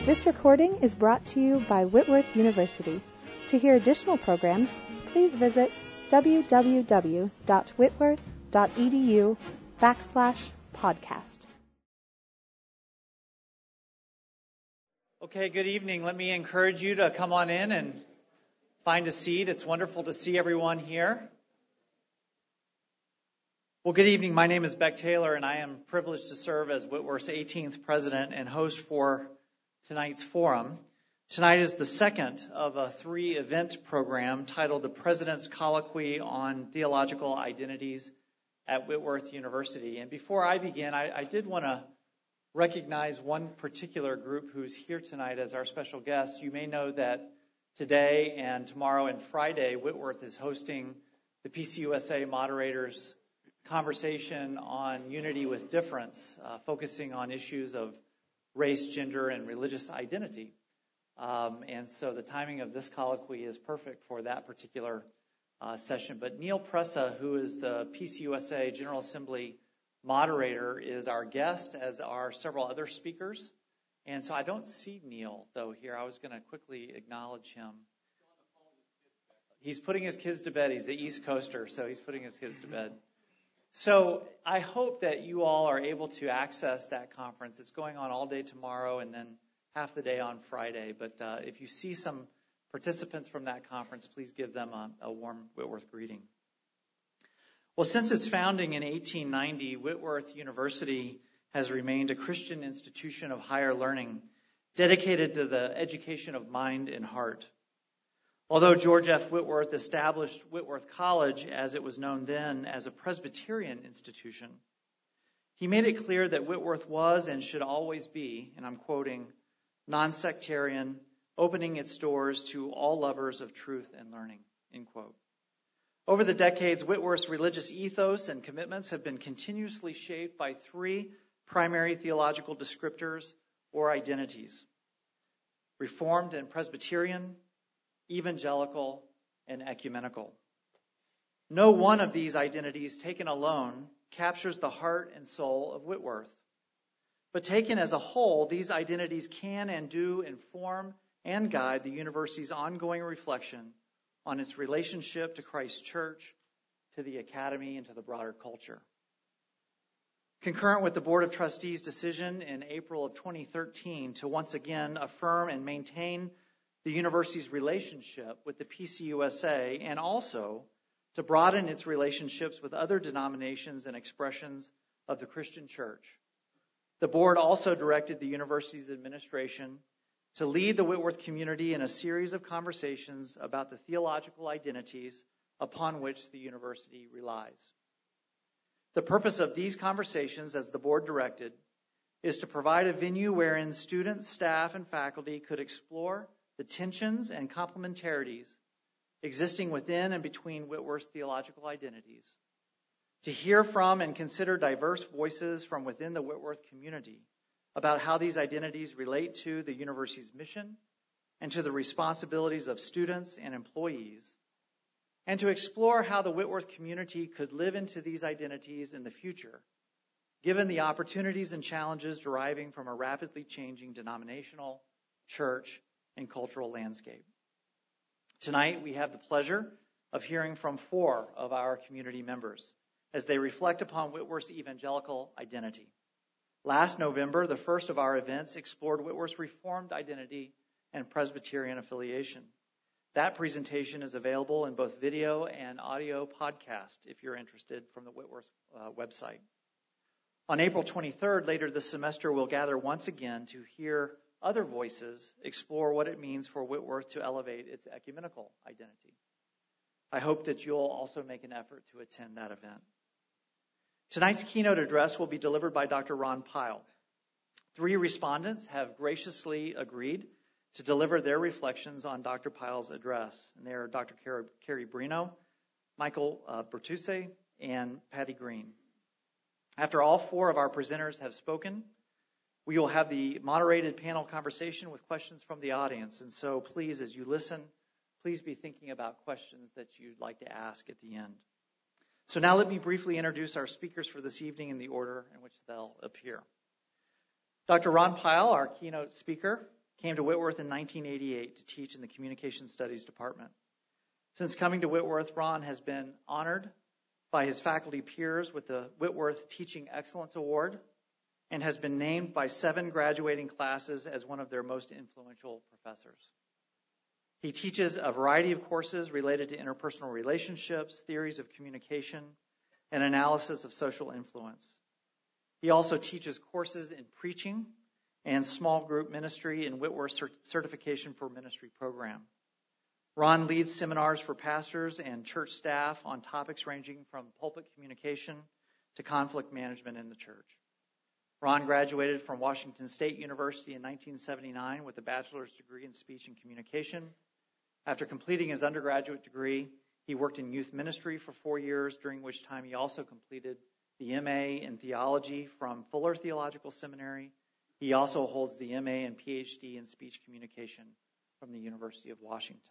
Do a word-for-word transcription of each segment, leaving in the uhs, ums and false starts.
This recording is brought to you by Whitworth University. To hear additional programs, please visit www.whitworth.edu backslash podcast. Okay, good evening. Let me encourage you to come on in and find a seat. It's wonderful to see everyone here. Well, good evening. My name is Beck Taylor, and I am privileged to serve as Whitworth's eighteenth president and host for tonight's forum. Tonight is the second of a three-event program titled The President's Colloquy on Theological Identities at Whitworth University. And before I begin, I, I did want to recognize one particular group who's here tonight as our special guest. You may know that today and tomorrow and Friday, Whitworth is hosting the P C U S A Moderators Conversation on Unity with Difference, uh, focusing on issues of race, gender, and religious identity. Um, and so the timing of this colloquy is perfect for that particular uh, session. But Neil Pressa, who is the P C U S A General Assembly moderator, is our guest, as are several other speakers. And so I don't see Neil, though, here. I was going to quickly acknowledge him. He's putting his kids to bed. He's the East Coaster, so he's putting his kids to bed. So I hope that you all are able to access that conference. It's going on all day tomorrow and then half the day on Friday. But uh, if you see some participants from that conference, please give them a, a warm Whitworth greeting. Well, since its founding in eighteen ninety, Whitworth University has remained a Christian institution of higher learning, dedicated to the education of mind and heart. Although George F. Whitworth established Whitworth College, as it was known then, as a Presbyterian institution, he made it clear that Whitworth was and should always be, and I'm quoting, non-sectarian, opening its doors to all lovers of truth and learning, end quote. Over the decades, Whitworth's religious ethos and commitments have been continuously shaped by three primary theological descriptors or identities: Reformed and Presbyterian, evangelical, and ecumenical. No one of these identities taken alone captures the heart and soul of Whitworth. But taken as a whole, these identities can and do inform and guide the university's ongoing reflection on its relationship to Christ's church, to the academy, and to the broader culture. Concurrent with the Board of Trustees' decision in April of twenty thirteen to once again affirm and maintain the university's relationship with the P C U S A, and also to broaden its relationships with other denominations and expressions of the Christian church, the board also directed the university's administration to lead the Whitworth community in a series of conversations about the theological identities upon which the university relies. The purpose of these conversations, as the board directed, is to provide a venue wherein students, staff, and faculty could explore the tensions and complementarities existing within and between Whitworth's theological identities, to hear from and consider diverse voices from within the Whitworth community about how these identities relate to the university's mission and to the responsibilities of students and employees, and to explore how the Whitworth community could live into these identities in the future, given the opportunities and challenges deriving from a rapidly changing denominational, church, and cultural landscape. Tonight, we have the pleasure of hearing from four of our community members as they reflect upon Whitworth's evangelical identity. Last November, the first of our events explored Whitworth's Reformed identity and Presbyterian affiliation. That presentation is available in both video and audio podcast if you're interested, from the Whitworth uh, website. On April twenty-third, later this semester, we'll gather once again to hear other voices explore what it means for Whitworth to elevate its ecumenical identity. I hope that you'll also make an effort to attend that event. Tonight's keynote address will be delivered by Doctor Ron Pyle. Three respondents have graciously agreed to deliver their reflections on Doctor Pyle's address, and they are Doctor Carrie Brino, Michael uh, Bertuzzi, and Patty Green. After all four of our presenters have spoken, we will have the moderated panel conversation with questions from the audience. And so please, as you listen, please be thinking about questions that you'd like to ask at the end. So now let me briefly introduce our speakers for this evening in the order in which they'll appear. Doctor Ron Pyle, our keynote speaker, came to Whitworth in nineteen eighty-eight to teach in the Communication Studies Department. Since coming to Whitworth, Ron has been honored by his faculty peers with the Whitworth Teaching Excellence Award and has been named by seven graduating classes as one of their most influential professors. He teaches a variety of courses related to interpersonal relationships, theories of communication, and analysis of social influence. He also teaches courses in preaching and small group ministry in Whitworth Certification for Ministry program. Ron leads seminars for pastors and church staff on topics ranging from pulpit communication to conflict management in the church. Ron graduated from Washington State University in nineteen seventy-nine with a bachelor's degree in speech and communication. After completing his undergraduate degree, he worked in youth ministry for four years, during which time he also completed the M A in theology from Fuller Theological Seminary. He also holds the M A and P H D in speech communication from the University of Washington.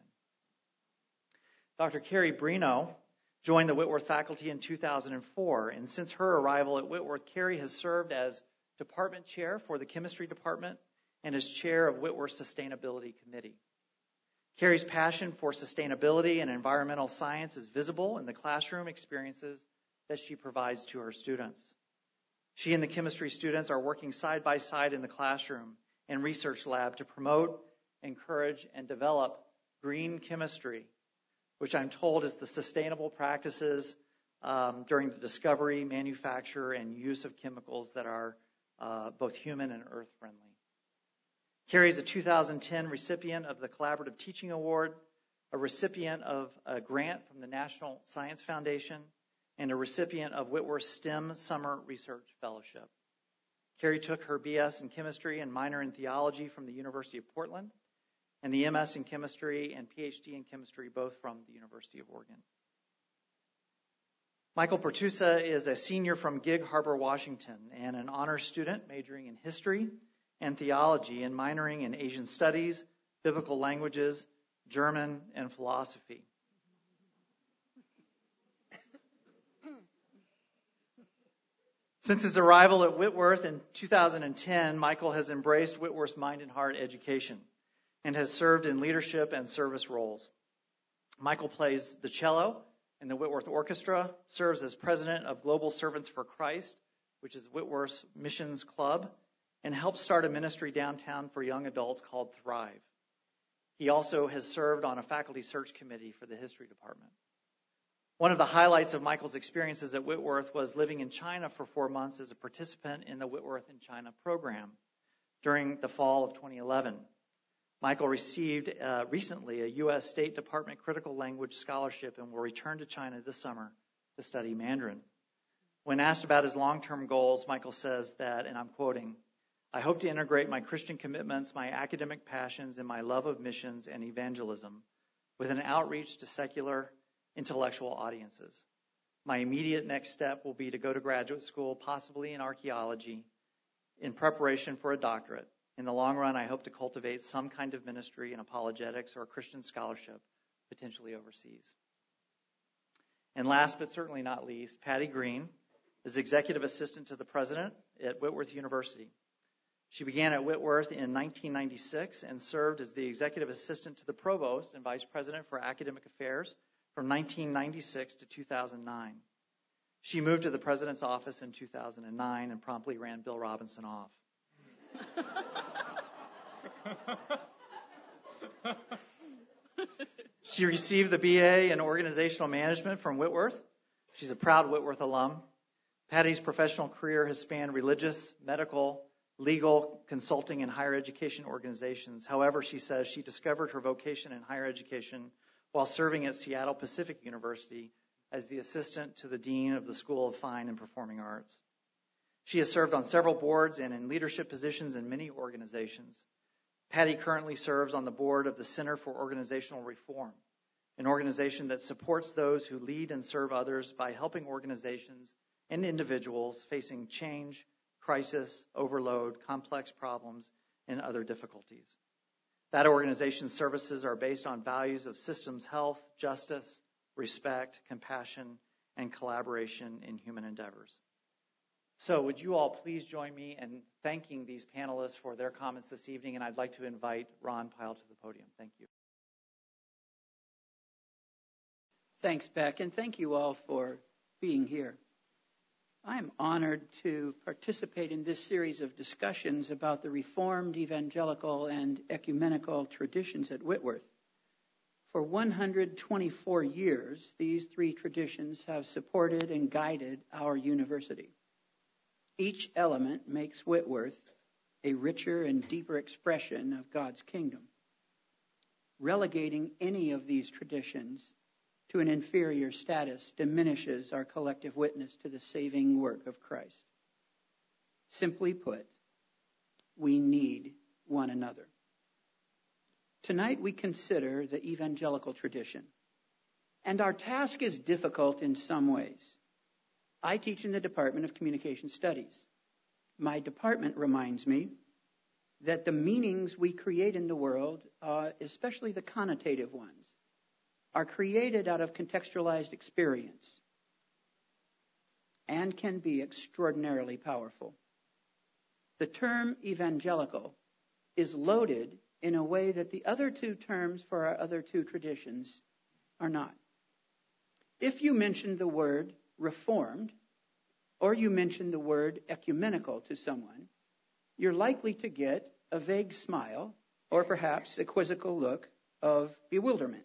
Doctor Carrie Brino joined the Whitworth faculty in two thousand four, and since her arrival at Whitworth, Carrie has served as department chair for the chemistry department and as chair of Whitworth's Sustainability Committee. Carrie's passion for sustainability and environmental science is visible in the classroom experiences that she provides to her students. She and the chemistry students are working side by side in the classroom and research lab to promote, encourage, and develop green chemistry, which I'm told is the sustainable practices um, during the discovery, manufacture, and use of chemicals that are uh, both human and earth-friendly. Carrie is a two thousand ten recipient of the Collaborative Teaching Award, a recipient of a grant from the National Science Foundation, and a recipient of Whitworth STEM Summer Research Fellowship. Carrie took her B S in chemistry and minor in theology from the University of Portland, and the M S in chemistry and P H D in chemistry, both from the University of Oregon. Michael Pertusa is a senior from Gig Harbor, Washington, and an honors student majoring in history and theology and minoring in Asian studies, biblical languages, German, and philosophy. Since his arrival at Whitworth in two thousand ten, Michael has embraced Whitworth's mind and heart education and has served in leadership and service roles. Michael plays the cello in the Whitworth Orchestra, serves as president of Global Servants for Christ, which is Whitworth's missions club, and helped start a ministry downtown for young adults called Thrive. He also has served on a faculty search committee for the history department. One of the highlights of Michael's experiences at Whitworth was living in China for four months as a participant in the Whitworth in China program during the fall of twenty eleven. Michael received uh, recently a U S State Department Critical Language Scholarship and will return to China this summer to study Mandarin. When asked about his long-term goals, Michael says that, and I'm quoting, "I hope to integrate my Christian commitments, my academic passions, and my love of missions and evangelism with an outreach to secular intellectual audiences. My immediate next step will be to go to graduate school, possibly in archaeology, in preparation for a doctorate. In the long run, I hope to cultivate some kind of ministry in apologetics or Christian scholarship, potentially overseas." And last but certainly not least, Patty Green is executive assistant to the president at Whitworth University. She began at Whitworth in nineteen ninety-six and served as the executive assistant to the provost and vice president for academic affairs from nineteen ninety-six to two thousand nine. She moved to the president's office in two thousand nine and promptly ran Bill Robinson off. She received the B A in organizational management from Whitworth. She's a proud Whitworth alum. Patty's professional career has spanned religious, medical, legal, consulting, and higher education organizations. However, she says she discovered her vocation in higher education while serving at Seattle Pacific University as the assistant to the dean of the School of Fine and Performing Arts. She has served on several boards and in leadership positions in many organizations. Patty currently serves on the board of the Center for Organizational Reform, an organization that supports those who lead and serve others by helping organizations and individuals facing change, crisis, overload, complex problems, and other difficulties. That organization's services are based on values of systems health, justice, respect, compassion, and collaboration in human endeavors. So would you all please join me in thanking these panelists for their comments this evening, and I'd like to invite Ron Pyle to the podium. Thank you. Thanks, Beck, and thank you all for being here. I'm honored to participate in this series of discussions about the Reformed, evangelical, and ecumenical traditions at Whitworth. For one hundred twenty-four years, these three traditions have supported and guided our university. Each element makes Whitworth a richer and deeper expression of God's kingdom. Relegating any of these traditions to an inferior status diminishes our collective witness to the saving work of Christ. Simply put, we need one another. Tonight we consider the evangelical tradition, and our task is difficult in some ways. I teach in the Department of Communication Studies. My department reminds me that the meanings we create in the world, uh, especially the connotative ones, are created out of contextualized experience and can be extraordinarily powerful. The term evangelical is loaded in a way that the other two terms for our other two traditions are not. If you mention the word Reformed, or you mention the word ecumenical to someone, you're likely to get a vague smile or perhaps a quizzical look of bewilderment.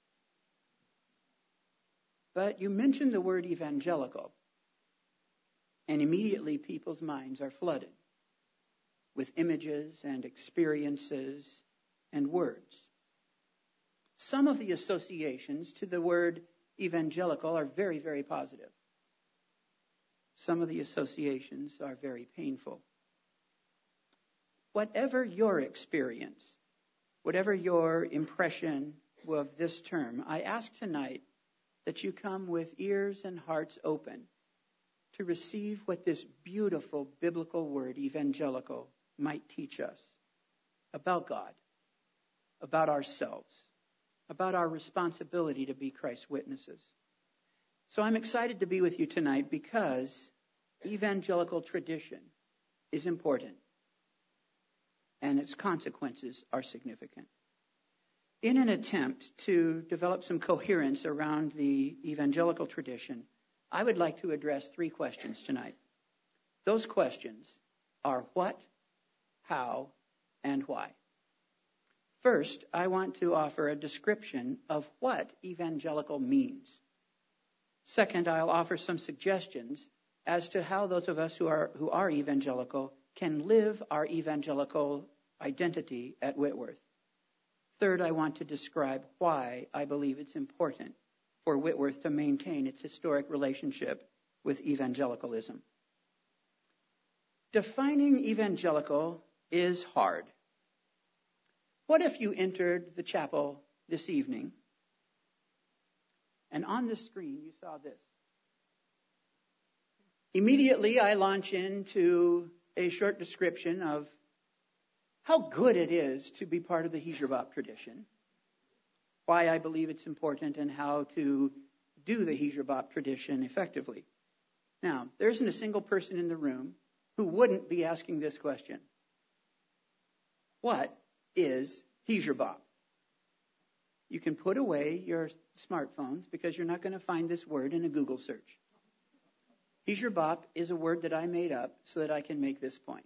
But you mention the word evangelical, and immediately people's minds are flooded with images and experiences and words. Some of the associations to the word evangelical are very, very positive. Some of the associations are very painful. Whatever your experience, whatever your impression of this term, I ask tonight that you come with ears and hearts open to receive what this beautiful biblical word, evangelical, might teach us about God, about ourselves, about our responsibility to be Christ's witnesses. So I'm excited to be with you tonight because evangelical tradition is important and its consequences are significant. In an attempt to develop some coherence around the evangelical tradition, I would like to address three questions tonight. Those questions are what, how, and why. First, I want to offer a description of what evangelical means. Second, I'll offer some suggestions as to how those of us who are who are evangelical can live our evangelical identity at Whitworth. Third, I want to describe why I believe it's important for Whitworth to maintain its historic relationship with evangelicalism. Defining evangelical is hard. What if you entered the chapel this evening and on the screen you saw this? Immediately I launch into a short description of how good it is to be part of the Hijra tradition, why I believe it's important, and how to do the Hijra tradition effectively. Now, there isn't a single person in the room who wouldn't be asking this question. What is Hijra? You can put away your smartphones because you're not going to find this word in a Google search. Hijra is a word that I made up so that I can make this point.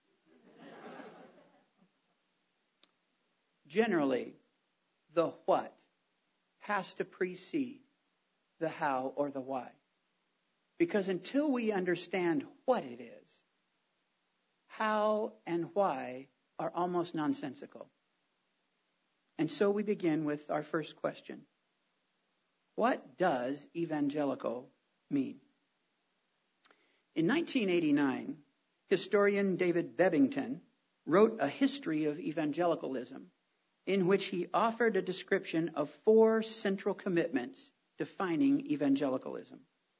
Generally, the what has to precede the how or the why. Because until we understand what it is, how and why are almost nonsensical. And so we begin with our first question. What does evangelical mean? In nineteen eighty-nine, historian David Bebbington wrote a history of evangelicalism in which he offered a description of four central commitments defining evangelicalism.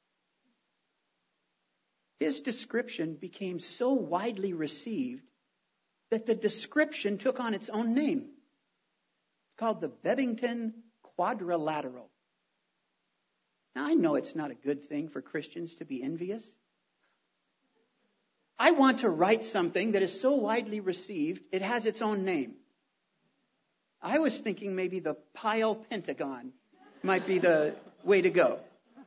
His description became so widely received that the description took on its own name. It's called the Bebbington Quadrilateral. Now, I know it's not a good thing for Christians to be envious, I want to write something that is so widely received, it has its own name. I was thinking maybe the Pile Pentagon might be the way to go.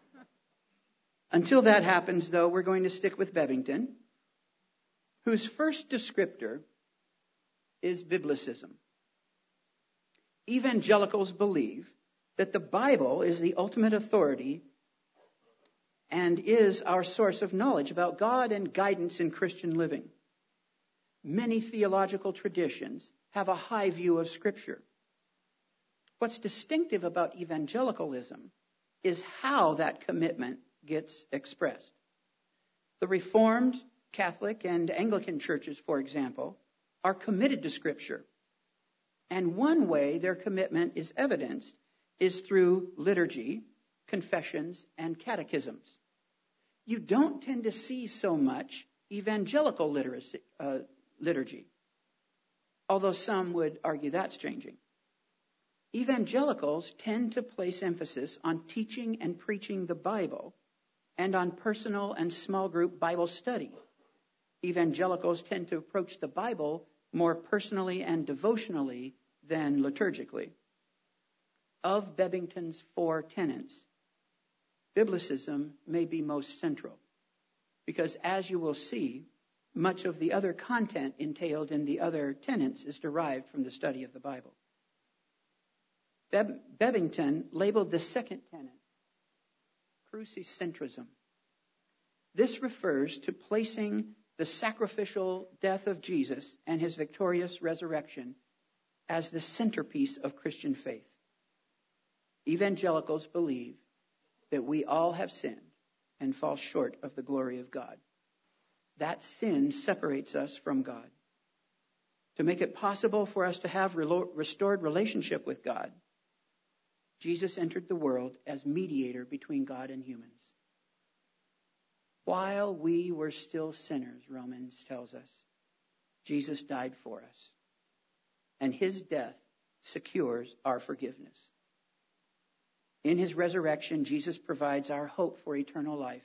Until that happens, though, we're going to stick with Bebbington, whose first descriptor is biblicism. Evangelicals believe that the Bible is the ultimate authority and is our source of knowledge about God and guidance in Christian living. Many theological traditions have a high view of Scripture. What's distinctive about evangelicalism is how that commitment gets expressed. The Reformed, Catholic, and Anglican churches, for example, are committed to Scripture. And one way their commitment is evidenced is through liturgy, confessions, and catechisms. You don't tend to see so much evangelical literacy, uh, liturgy, although some would argue that's changing. Evangelicals tend to place emphasis on teaching and preaching the Bible and on personal and small group Bible study. Evangelicals tend to approach the Bible more personally and devotionally than liturgically. Of Bebbington's four tenets, biblicism may be most central, because as you will see, much of the other content entailed in the other tenets is derived from the study of the Bible. Beb- Bebbington labeled the second tenet crucicentrism. This refers to placing the sacrificial death of Jesus and his victorious resurrection as the centerpiece of Christian faith. Evangelicals believe that we all have sinned and fall short of the glory of God. That sin separates us from God. To make it possible for us to have restored relationship with God, Jesus entered the world as mediator between God and humans. While we were still sinners, Romans tells us, Jesus died for us, and his death secures our forgiveness. In his resurrection, Jesus provides our hope for eternal life,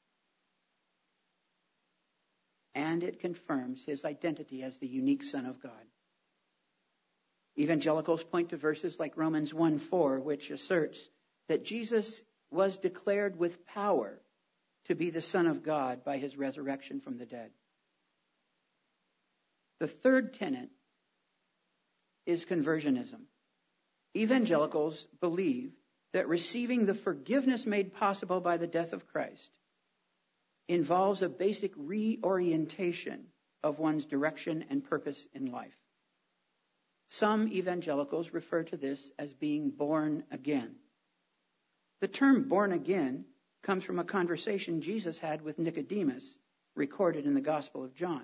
and it confirms his identity as the unique Son of God. Evangelicals point to verses like Romans one four, which asserts that Jesus was declared with power to be the Son of God by his resurrection from the dead. The third tenet is conversionism. Evangelicals believe that receiving the forgiveness made possible by the death of Christ involves a basic reorientation of one's direction and purpose in life. Some evangelicals refer to this as being born again. The term born again comes from a conversation Jesus had with Nicodemus, recorded in the Gospel of John.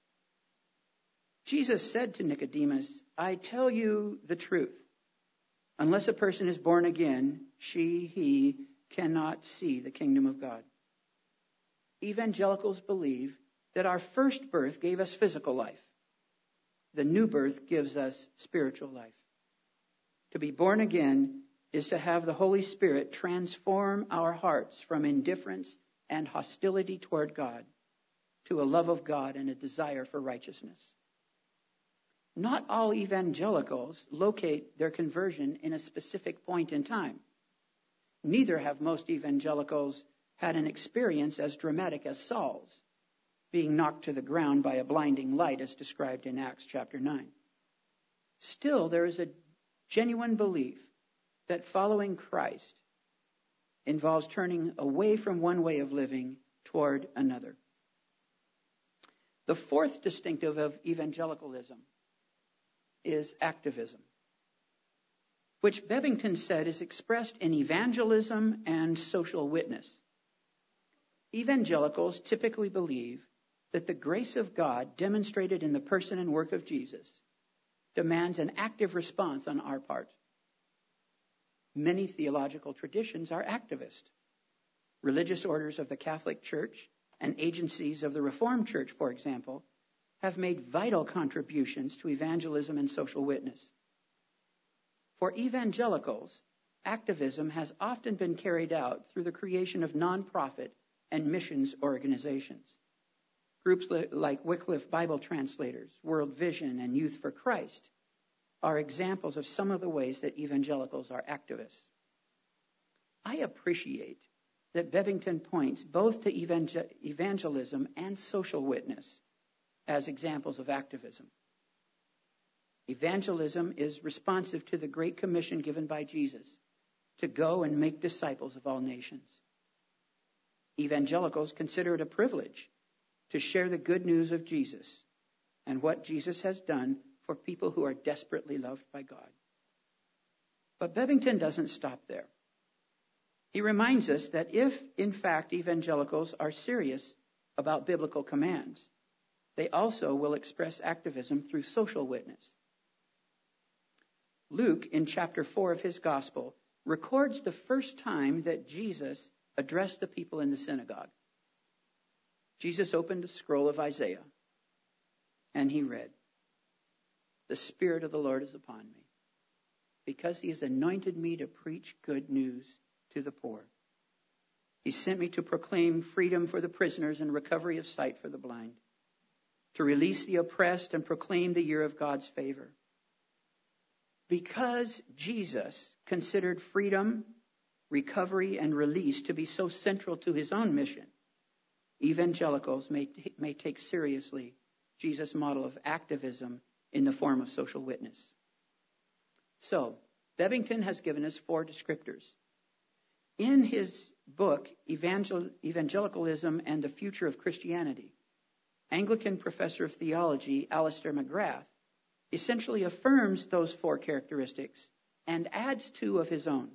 Jesus said to Nicodemus, "I tell you the truth. Unless a person is born again, she, he, cannot see the kingdom of God." Evangelicals believe that our first birth gave us physical life. The new birth gives us spiritual life. To be born again is to have the Holy Spirit transform our hearts from indifference and hostility toward God to a love of God and a desire for righteousness. Not all evangelicals locate their conversion in a specific point in time. Neither have most evangelicals had an experience as dramatic as Saul's, being knocked to the ground by a blinding light as described in Acts chapter nine. Still, there is a genuine belief that following Christ involves turning away from one way of living toward another. The fourth distinctive of evangelicalism is activism, which Bebbington said is expressed in evangelism and social witness. Evangelicals typically believe that the grace of God demonstrated in the person and work of Jesus demands an active response on our part. Many theological traditions are activist. Religious orders of the Catholic Church and agencies of the Reformed Church, for example, have made vital contributions to evangelism and social witness. For evangelicals, activism has often been carried out through the creation of nonprofit and missions organizations. Groups like Wycliffe Bible Translators, World Vision, and Youth for Christ are examples of some of the ways that evangelicals are activists. I appreciate that Bebbington points both to evangel- evangelism and social witness as examples of activism. Evangelism is responsive to the Great Commission given by Jesus to go and make disciples of all nations. Evangelicals consider it a privilege to share the good news of Jesus and what Jesus has done for people who are desperately loved by God. But Bebbington doesn't stop there. He reminds us that if, in fact, evangelicals are serious about biblical commands, they also will express activism through social witness. Luke, in chapter four of his gospel, records the first time that Jesus addressed the people in the synagogue. Jesus opened the scroll of Isaiah, and he read, "The Spirit of the Lord is upon me, because he has anointed me to preach good news to the poor. He sent me to proclaim freedom for the prisoners and recovery of sight for the blind, to release the oppressed and proclaim the year of God's favor." Because Jesus considered freedom, recovery, and release to be so central to his own mission, evangelicals may, may take seriously Jesus' model of activism in the form of social witness. So, Bebbington has given us four descriptors. In his book, Evangel- Evangelicalism and the Future of Christianity, Anglican professor of theology Alister McGrath essentially affirms those four characteristics and adds two of his own.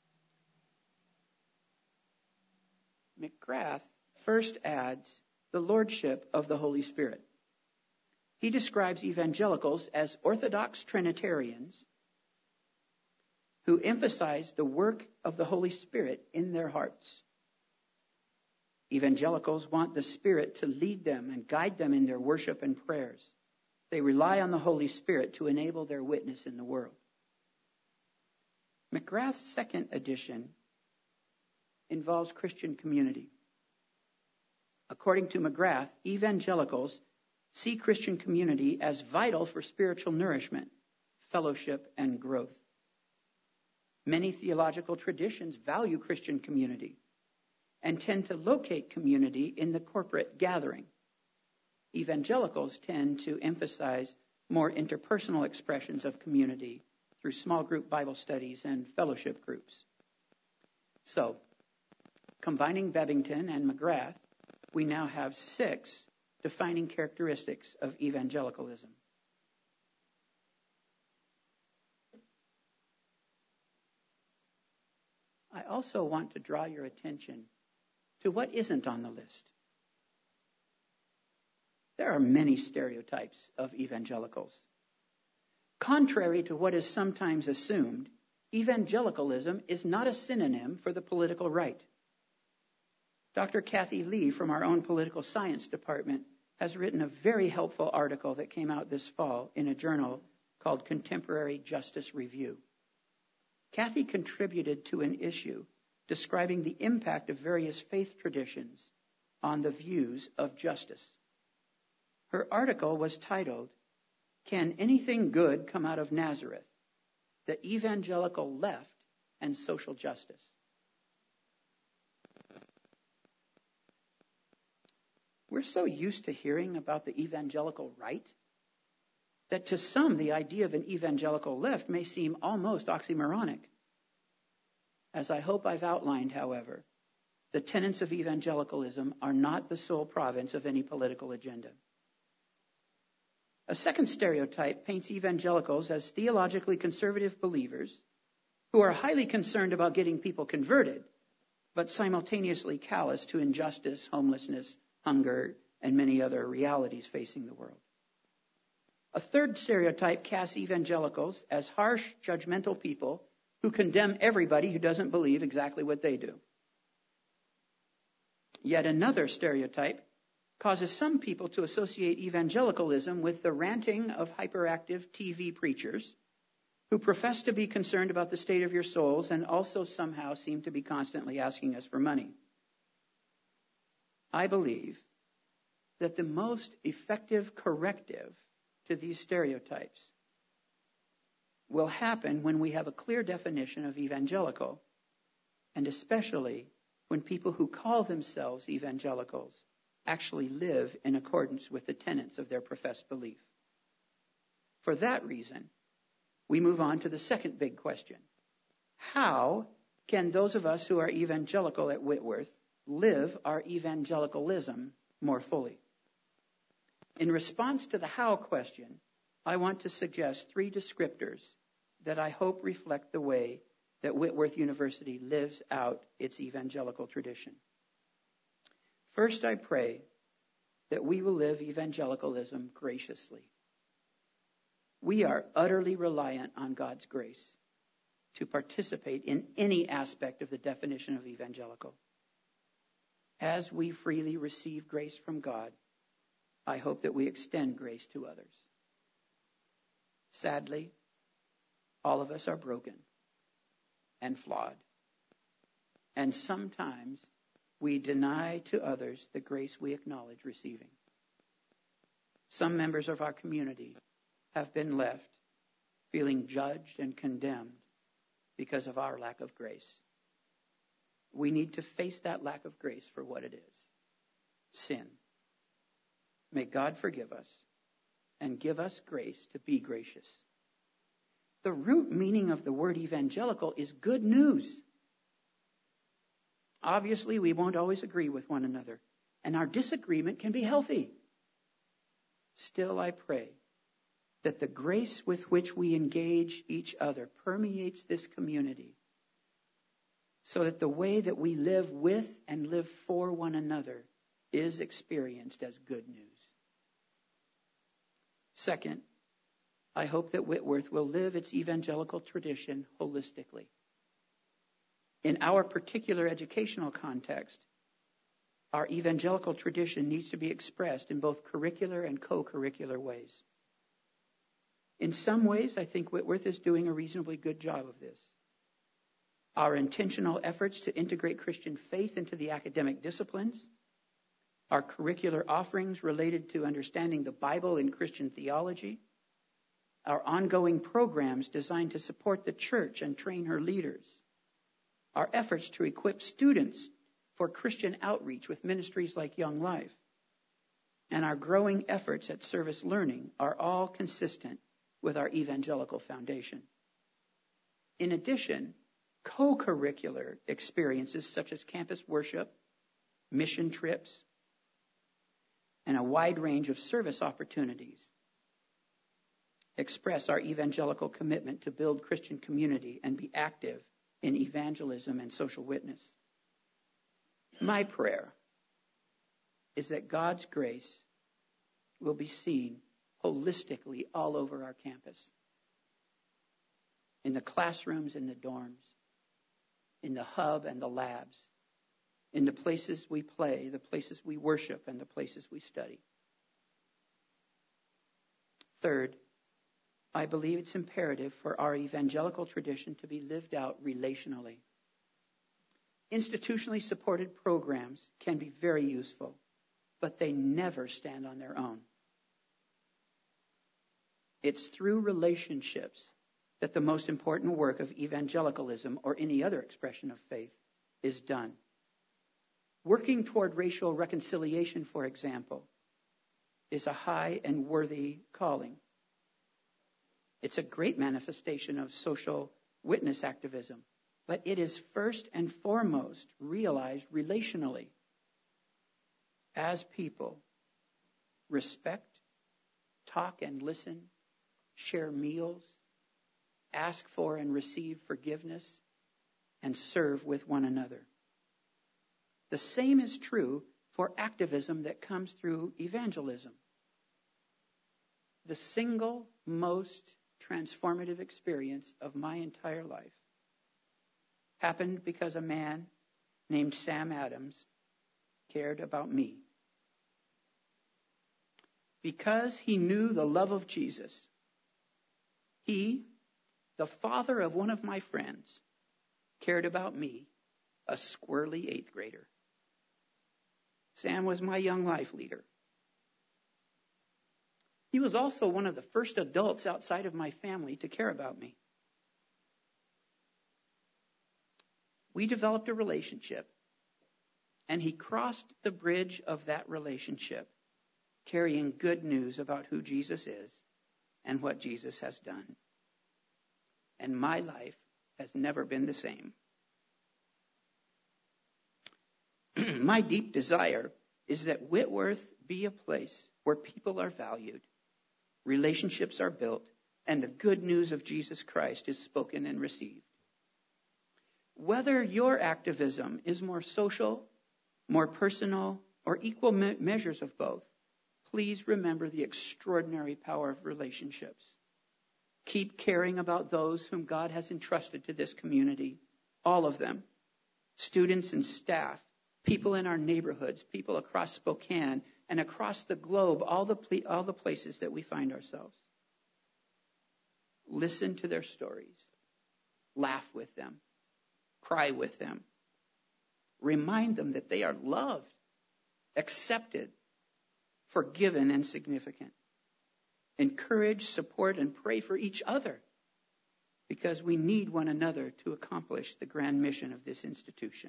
McGrath first adds the lordship of the Holy Spirit. He describes evangelicals as Orthodox Trinitarians who emphasize the work of the Holy Spirit in their hearts. Evangelicals want the Spirit to lead them and guide them in their worship and prayers. They rely on the Holy Spirit to enable their witness in the world. McGrath's second addition involves Christian community. According to McGrath, evangelicals see Christian community as vital for spiritual nourishment, fellowship, and growth. Many theological traditions value Christian community and tend to locate community in the corporate gathering. Evangelicals tend to emphasize more interpersonal expressions of community through small group Bible studies and fellowship groups. So, combining Bebbington and McGrath, we now have six defining characteristics of evangelicalism. I also want to draw your attention to what isn't on the list. There are many stereotypes of evangelicals. Contrary to what is sometimes assumed, evangelicalism is not a synonym for the political right. Doctor Kathy Lee from our own political science department has written a very helpful article that came out this fall in a journal called Contemporary Justice Review. Kathy contributed to an issue describing the impact of various faith traditions on the views of justice. Her article was titled, "Can Anything Good Come Out of Nazareth? The Evangelical Left and Social Justice." We're so used to hearing about the evangelical right that to some the idea of an evangelical left may seem almost oxymoronic. As I hope I've outlined, however, the tenets of evangelicalism are not the sole province of any political agenda. A second stereotype paints evangelicals as theologically conservative believers who are highly concerned about getting people converted, but simultaneously callous to injustice, homelessness, hunger, and many other realities facing the world. A third stereotype casts evangelicals as harsh, judgmental people who condemn everybody who doesn't believe exactly what they do. Yet another stereotype causes some people to associate evangelicalism with the ranting of hyperactive T V preachers who profess to be concerned about the state of your souls and also somehow seem to be constantly asking us for money. I believe that the most effective corrective to these stereotypes will happen when we have a clear definition of evangelical, and especially when people who call themselves evangelicals actually live in accordance with the tenets of their professed belief. For that reason, we move on to the second big question. How can those of us who are evangelical at Whitworth live our evangelicalism more fully? In response to the how question, I want to suggest three descriptors that I hope reflect the way that Whitworth University lives out its evangelical tradition. First, I pray that we will live evangelicalism graciously. We are utterly reliant on God's grace to participate in any aspect of the definition of evangelical. As we freely receive grace from God, I hope that we extend grace to others. Sadly, all of us are broken and flawed. And sometimes we deny to others the grace we acknowledge receiving. Some members of our community have been left feeling judged and condemned because of our lack of grace. We need to face that lack of grace for what it is: sin. May God forgive us and give us grace to be gracious. The root meaning of the word evangelical is good news. Obviously, we won't always agree with one another, and our disagreement can be healthy. Still, I pray that the grace with which we engage each other permeates this community, so that the way that we live with and live for one another is experienced as good news. Second, I hope that Whitworth will live its evangelical tradition holistically. In our particular educational context, our evangelical tradition needs to be expressed in both curricular and co-curricular ways. In some ways, I think Whitworth is doing a reasonably good job of this. Our intentional efforts to integrate Christian faith into the academic disciplines, our curricular offerings related to understanding the Bible and Christian theology, our ongoing programs designed to support the church and train her leaders, our efforts to equip students for Christian outreach with ministries like Young Life, and our growing efforts at service learning are all consistent with our evangelical foundation. In addition, co-curricular experiences such as campus worship, mission trips, and a wide range of service opportunities express our evangelical commitment to build Christian community and be active in evangelism and social witness. My prayer is that God's grace will be seen holistically all over our campus, in the classrooms and the dorms, in the hub and the labs, in the places we play, the places we worship, and the places we study. Third, I believe it's imperative for our evangelical tradition to be lived out relationally. Institutionally supported programs can be very useful, but they never stand on their own. It's through relationships that the most important work of evangelicalism or any other expression of faith is done. Working toward racial reconciliation, for example, is a high and worthy calling. It's a great manifestation of social witness activism, but it is first and foremost realized relationally. As people respect, talk and listen, share meals, ask for and receive forgiveness, and serve with one another. The same is true for activism that comes through evangelism. The single most transformative experience of my entire life happened because a man named Sam Adams cared about me. Because he knew the love of Jesus, he, the father of one of my friends, cared about me, a squirrely eighth grader. Sam was my Young Life leader, He was also one of the first adults outside of my family to care about me. We developed a relationship, and he crossed the bridge of that relationship, carrying good news about who Jesus is and what Jesus has done. And my life has never been the same. My deep desire is that Whitworth be a place where people are valued, relationships are built, and the good news of Jesus Christ is spoken and received. Whether your activism is more social, more personal, or equal me- measures of both, please remember the extraordinary power of relationships. Keep caring about those whom God has entrusted to this community, all of them, students and staff, people in our neighborhoods, people across Spokane, and across the globe, all the, ple- all the places that we find ourselves. Listen to their stories. Laugh with them. Cry with them. Remind them that they are loved, accepted, forgiven, and significant. Encourage, support, and pray for each other, because we need one another to accomplish the grand mission of this institution.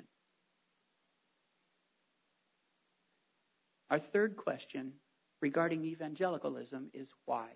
Our third question regarding evangelicalism is why?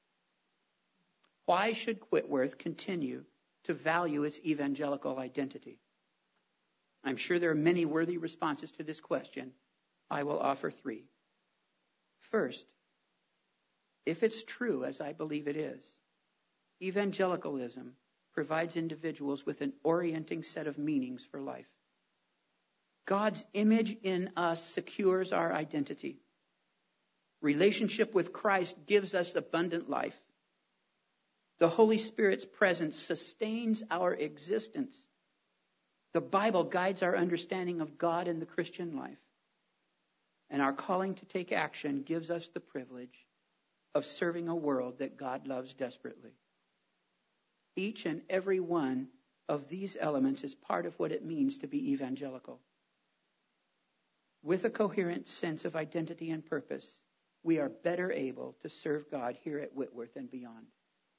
Why should Whitworth continue to value its evangelical identity? I'm sure there are many worthy responses to this question. I will offer three. First, if it's true, as I believe it is, evangelicalism provides individuals with an orienting set of meanings for life. God's image in us secures our identity. Relationship with Christ gives us abundant life. The Holy Spirit's presence sustains our existence. The Bible guides our understanding of God and the Christian life. And our calling to take action gives us the privilege of serving a world that God loves desperately. Each and every one of these elements is part of what it means to be evangelical. With a coherent sense of identity and purpose, we are better able to serve God here at Whitworth and beyond.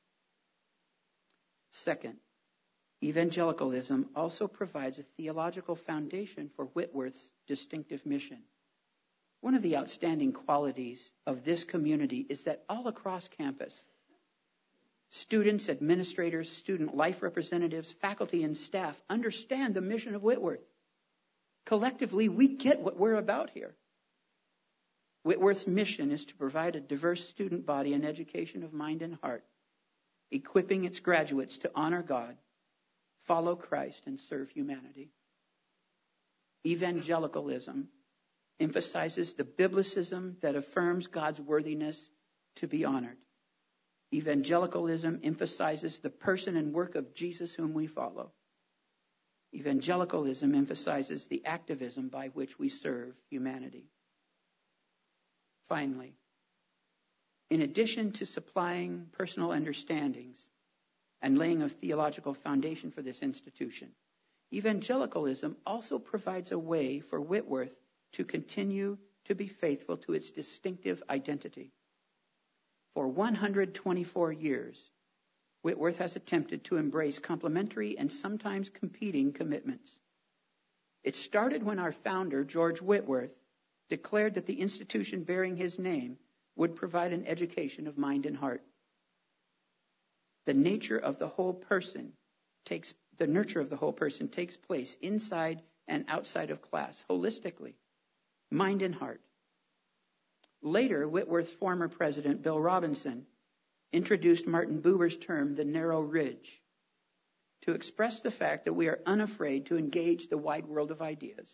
Second, evangelicalism also provides a theological foundation for Whitworth's distinctive mission. One of the outstanding qualities of this community is that all across campus, students, administrators, student life representatives, faculty, and staff understand the mission of Whitworth. Collectively, we get what we're about here. Whitworth's mission is to provide a diverse student body and education of mind and heart, equipping its graduates to honor God, follow Christ, and serve humanity. Evangelicalism emphasizes the biblicism that affirms God's worthiness to be honored. Evangelicalism emphasizes the person and work of Jesus whom we follow. Evangelicalism emphasizes the activism by which we serve humanity. Finally, in addition to supplying personal understandings and laying a theological foundation for this institution, evangelicalism also provides a way for Whitworth to continue to be faithful to its distinctive identity. For one hundred twenty-four years, Whitworth has attempted to embrace complementary and sometimes competing commitments. It started when our founder, George Whitworth, declared that the institution bearing his name would provide an education of mind and heart. The nature of the whole person takes the nurture of the whole person takes place inside and outside of class, holistically, mind and heart. Later, Whitworth's former president, Bill Robinson, introduced Martin Buber's term, the narrow ridge, to express the fact that we are unafraid to engage the wide world of ideas.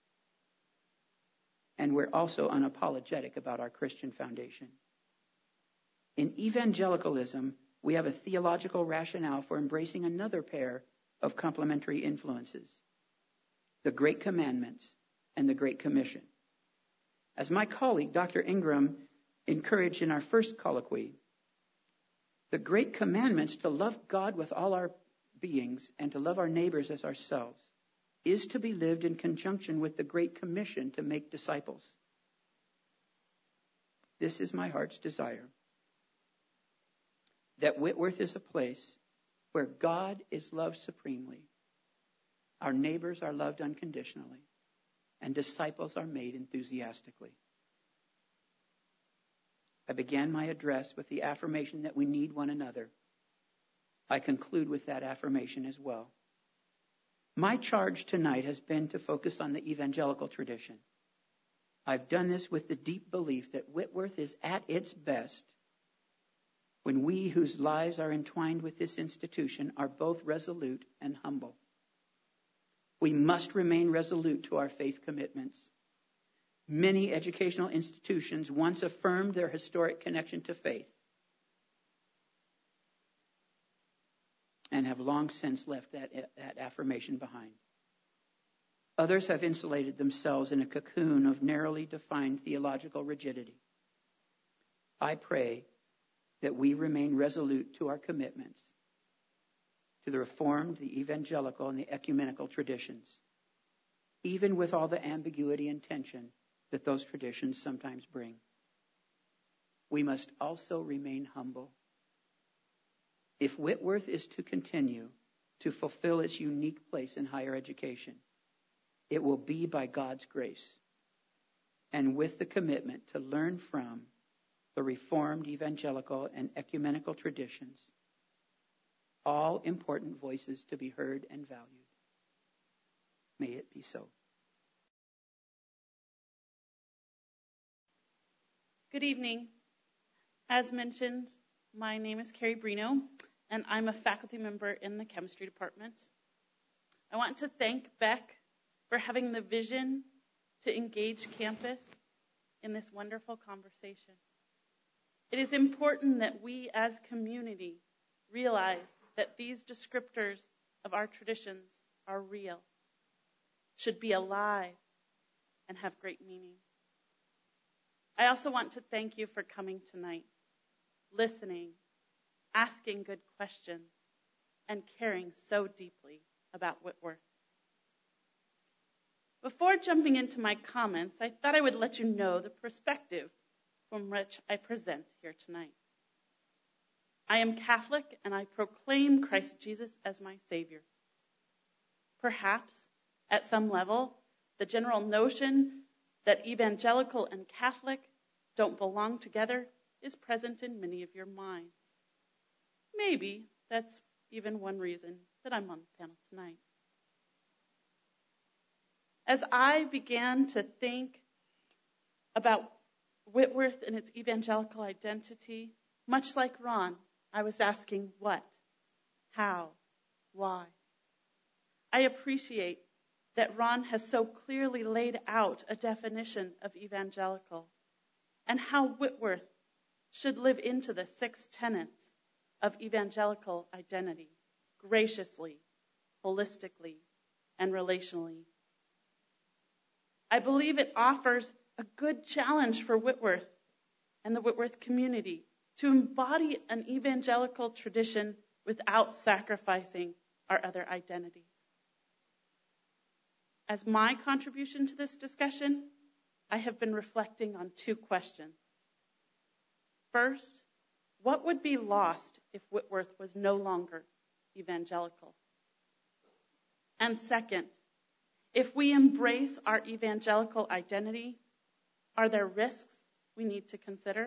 And we're also unapologetic about our Christian foundation. In evangelicalism, we have a theological rationale for embracing another pair of complementary influences, the Great Commandments and the Great Commission. As my colleague, Doctor Ingram, encouraged in our first colloquy, the Great Commandments to love God with all our beings and to love our neighbors as ourselves is to be lived in conjunction with the Great Commission to make disciples. This is my heart's desire, that Whitworth is a place where God is loved supremely, our neighbors are loved unconditionally, and disciples are made enthusiastically. I began my address with the affirmation that we need one another. I conclude with that affirmation as well. My charge tonight has been to focus on the evangelical tradition. I've done this with the deep belief that Whitworth is at its best when we whose lives are entwined with this institution are both resolute and humble. We must remain resolute to our faith commitments. Many educational institutions once affirmed their historic connection to faith and have long since left that, that affirmation behind. Others have insulated themselves in a cocoon of narrowly defined theological rigidity. I pray that we remain resolute to our commitments to the Reformed, the evangelical, and the ecumenical traditions, even with all the ambiguity and tension that those traditions sometimes bring. We must also remain humble. If Whitworth is to continue to fulfill its unique place in higher education, it will be by God's grace and with the commitment to learn from the Reformed, evangelical, and ecumenical traditions, all important voices to be heard and valued. May it be so. Good evening. As mentioned, my name is Carrie Brino, and I'm a faculty member in the chemistry department. I want to thank Beck for having the vision to engage campus in this wonderful conversation. It is important that we as community realize that these descriptors of our traditions are real, should be alive, and have great meaning. I also want to thank you for coming tonight, listening, asking good questions, and caring so deeply about Whitworth. Before jumping into my comments, I thought I would let you know the perspective from which I present here tonight. I am Catholic, and I proclaim Christ Jesus as my Savior. Perhaps, at some level, the general notion that evangelical and Catholic don't belong together is present in many of your minds. Maybe that's even one reason that I'm on the panel tonight. As I began to think about Whitworth and its evangelical identity, much like Ron, I was asking what, how, why. I appreciate that Ron has so clearly laid out a definition of evangelical and how Whitworth should live into the six tenets of evangelical identity, graciously, holistically, and relationally. I believe it offers a good challenge for Whitworth and the Whitworth community to embody an evangelical tradition without sacrificing our other identities. As my contribution to this discussion, I have been reflecting on two questions. First, what would be lost if Whitworth was no longer evangelical? And second, if we embrace our evangelical identity, are there risks we need to consider?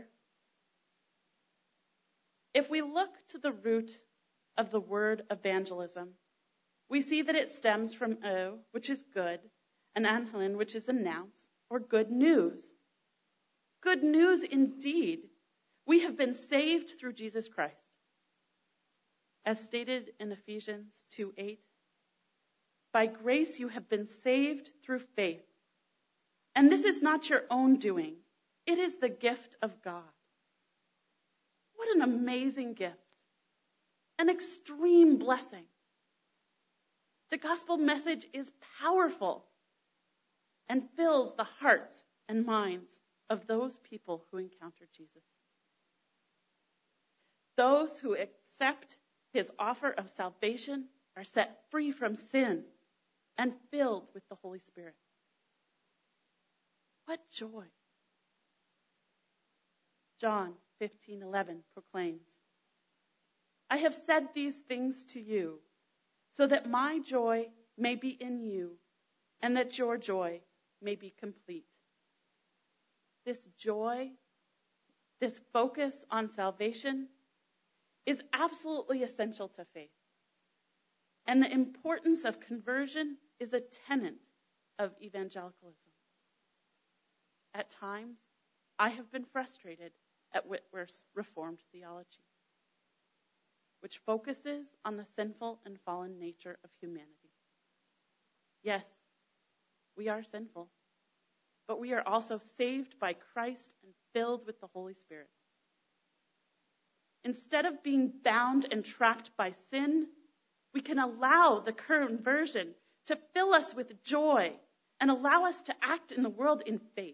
If we look to the root of the word evangelism, we see that it stems from o, which is good, and anhelin, which is announce, or good news. Good news indeed. We have been saved through Jesus Christ. As stated in Ephesians two eight, by grace you have been saved through faith. And this is not your own doing. It is the gift of God. What an amazing gift. An extreme blessing. The gospel message is powerful and fills the hearts and minds of those people who encounter Jesus. Those who accept his offer of salvation are set free from sin and filled with the Holy Spirit. What joy! John fifteen eleven proclaims, I have said these things to you so that my joy may be in you and that your joy may be complete. This joy, this focus on salvation is absolutely essential to faith. And the importance of conversion is a tenet of evangelicalism. At times, I have been frustrated at Whitworth's Reformed theology, which focuses on the sinful and fallen nature of humanity. Yes, we are sinful, but we are also saved by Christ and filled with the Holy Spirit. Instead of being bound and trapped by sin, we can allow the conversion to fill us with joy and allow us to act in the world in faith.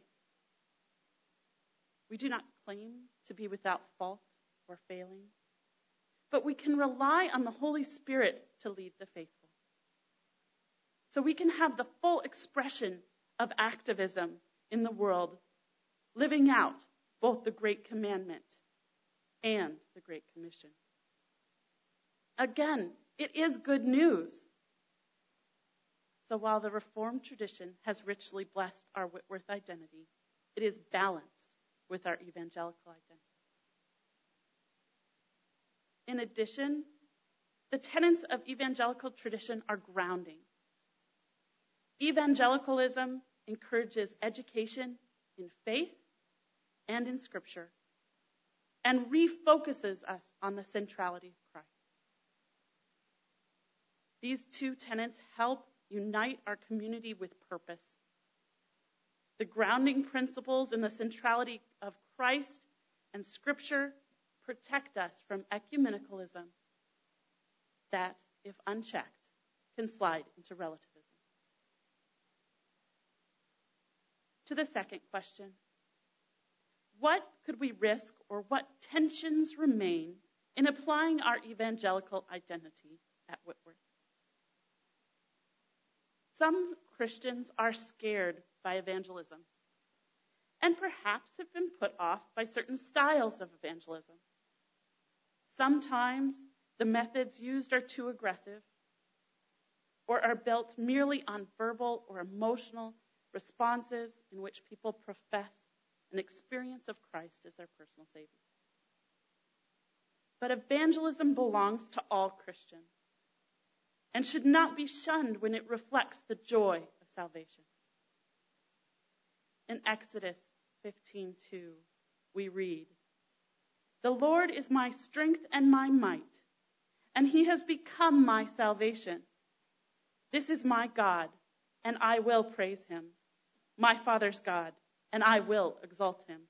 We do not claim to be without fault or failing, but we can rely on the Holy Spirit to lead the faithful. So we can have the full expression of activism in the world, living out both the Great Commandment and the Great Commission. Again, it is good news. So while the Reformed tradition has richly blessed our Whitworth identity, it is balanced with our evangelical identity. In addition, the tenets of evangelical tradition are grounding. Evangelicalism encourages education in faith and in Scripture and refocuses us on the centrality of Christ. These two tenets help unite our community with purpose. The grounding principles in the centrality of Christ and Scripture protect us from ecumenicalism that, if unchecked, can slide into relativism. To the second question, what could we risk or what tensions remain in applying our evangelical identity at Whitworth? Some Christians are scared by evangelism and perhaps have been put off by certain styles of evangelism. Sometimes the methods used are too aggressive or are built merely on verbal or emotional responses in which people profess an experience of Christ as their personal Savior. But evangelism belongs to all Christians and should not be shunned when it reflects the joy of salvation. In Exodus fifteen two, we read, "The Lord is my strength and my might, and he has become my salvation. This is my God, and I will praise him, my Father's God, and I will exalt him."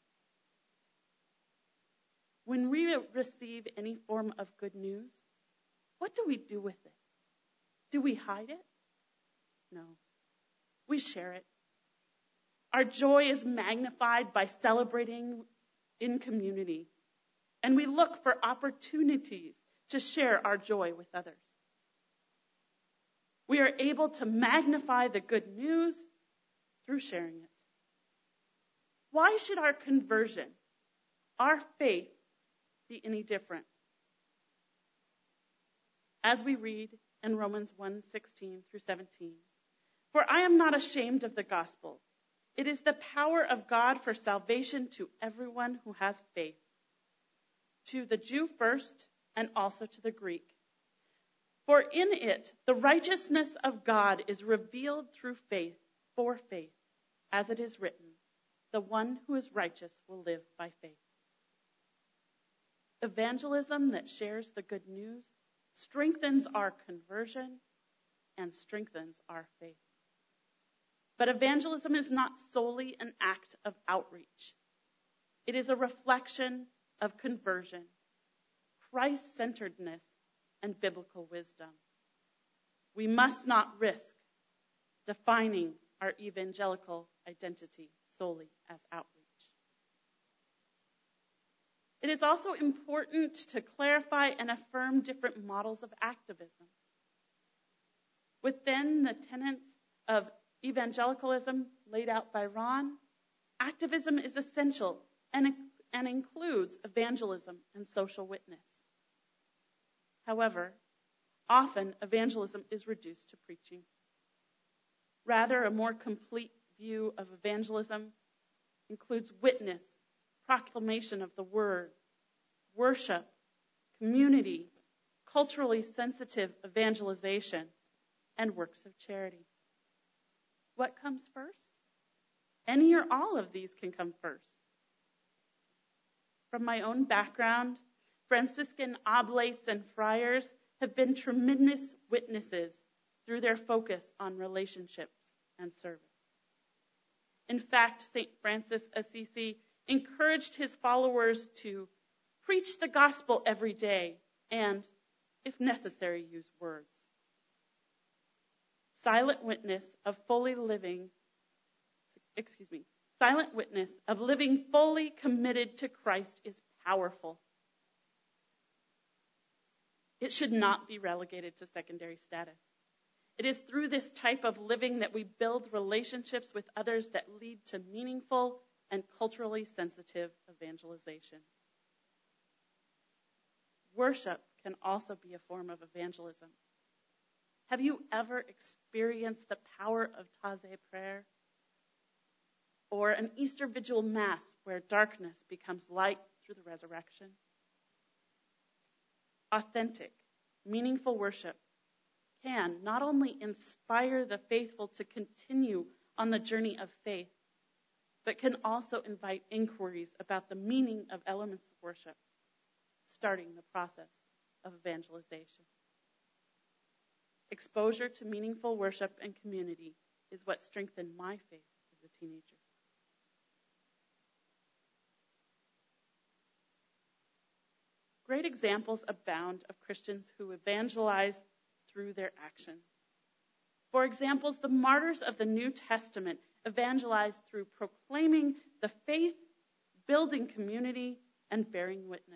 When we receive any form of good news, what do we do with it? Do we hide it? No. We share it. Our joy is magnified by celebrating in community, and we look for opportunities to share our joy with others. We are able to magnify the good news through sharing it. Why should our conversion, our faith, be any different? As we read in Romans one sixteen through seventeen, "For I am not ashamed of the gospel. It is the power of God for salvation to everyone who has faith, to the Jew first and also to the Greek. For in it the righteousness of God is revealed through faith for faith, as it is written, 'The one who is righteous will live by faith.'" Evangelism that shares the good news strengthens our conversion and strengthens our faith. But evangelism is not solely an act of outreach. It is a reflection of conversion, Christ-centeredness, and biblical wisdom. We must not risk defining our evangelical identity solely as outreach. It is also important to clarify and affirm different models of activism. Within the tenets of evangelicalism laid out by Ron, activism is essential and, and includes evangelism and social witness. However, often evangelism is reduced to preaching. Rather, a more complete view of evangelism includes witness, proclamation of the word, worship, community, culturally sensitive evangelization, and works of charity. What comes first? Any or all of these can come first. From my own background, Franciscan oblates and friars have been tremendous witnesses through their focus on relationships and service. In fact, Saint Francis Assisi encouraged his followers to preach the gospel every day and, if necessary, use words. Silent witness of fully living, excuse me, silent witness of living fully committed to Christ is powerful. It should not be relegated to secondary status. It is through this type of living that we build relationships with others that lead to meaningful and culturally sensitive evangelization. Worship can also be a form of evangelism. Have you ever experienced the power of Taizé prayer? Or an Easter Vigil Mass where darkness becomes light through the resurrection? Authentic, meaningful worship can not only inspire the faithful to continue on the journey of faith, but can also invite inquiries about the meaning of elements of worship, starting the process of evangelization. Exposure to meaningful worship and community is what strengthened my faith as a teenager. Great examples abound of Christians who evangelize through their actions. For example, the martyrs of the New Testament evangelized through proclaiming the faith, building community, and bearing witness.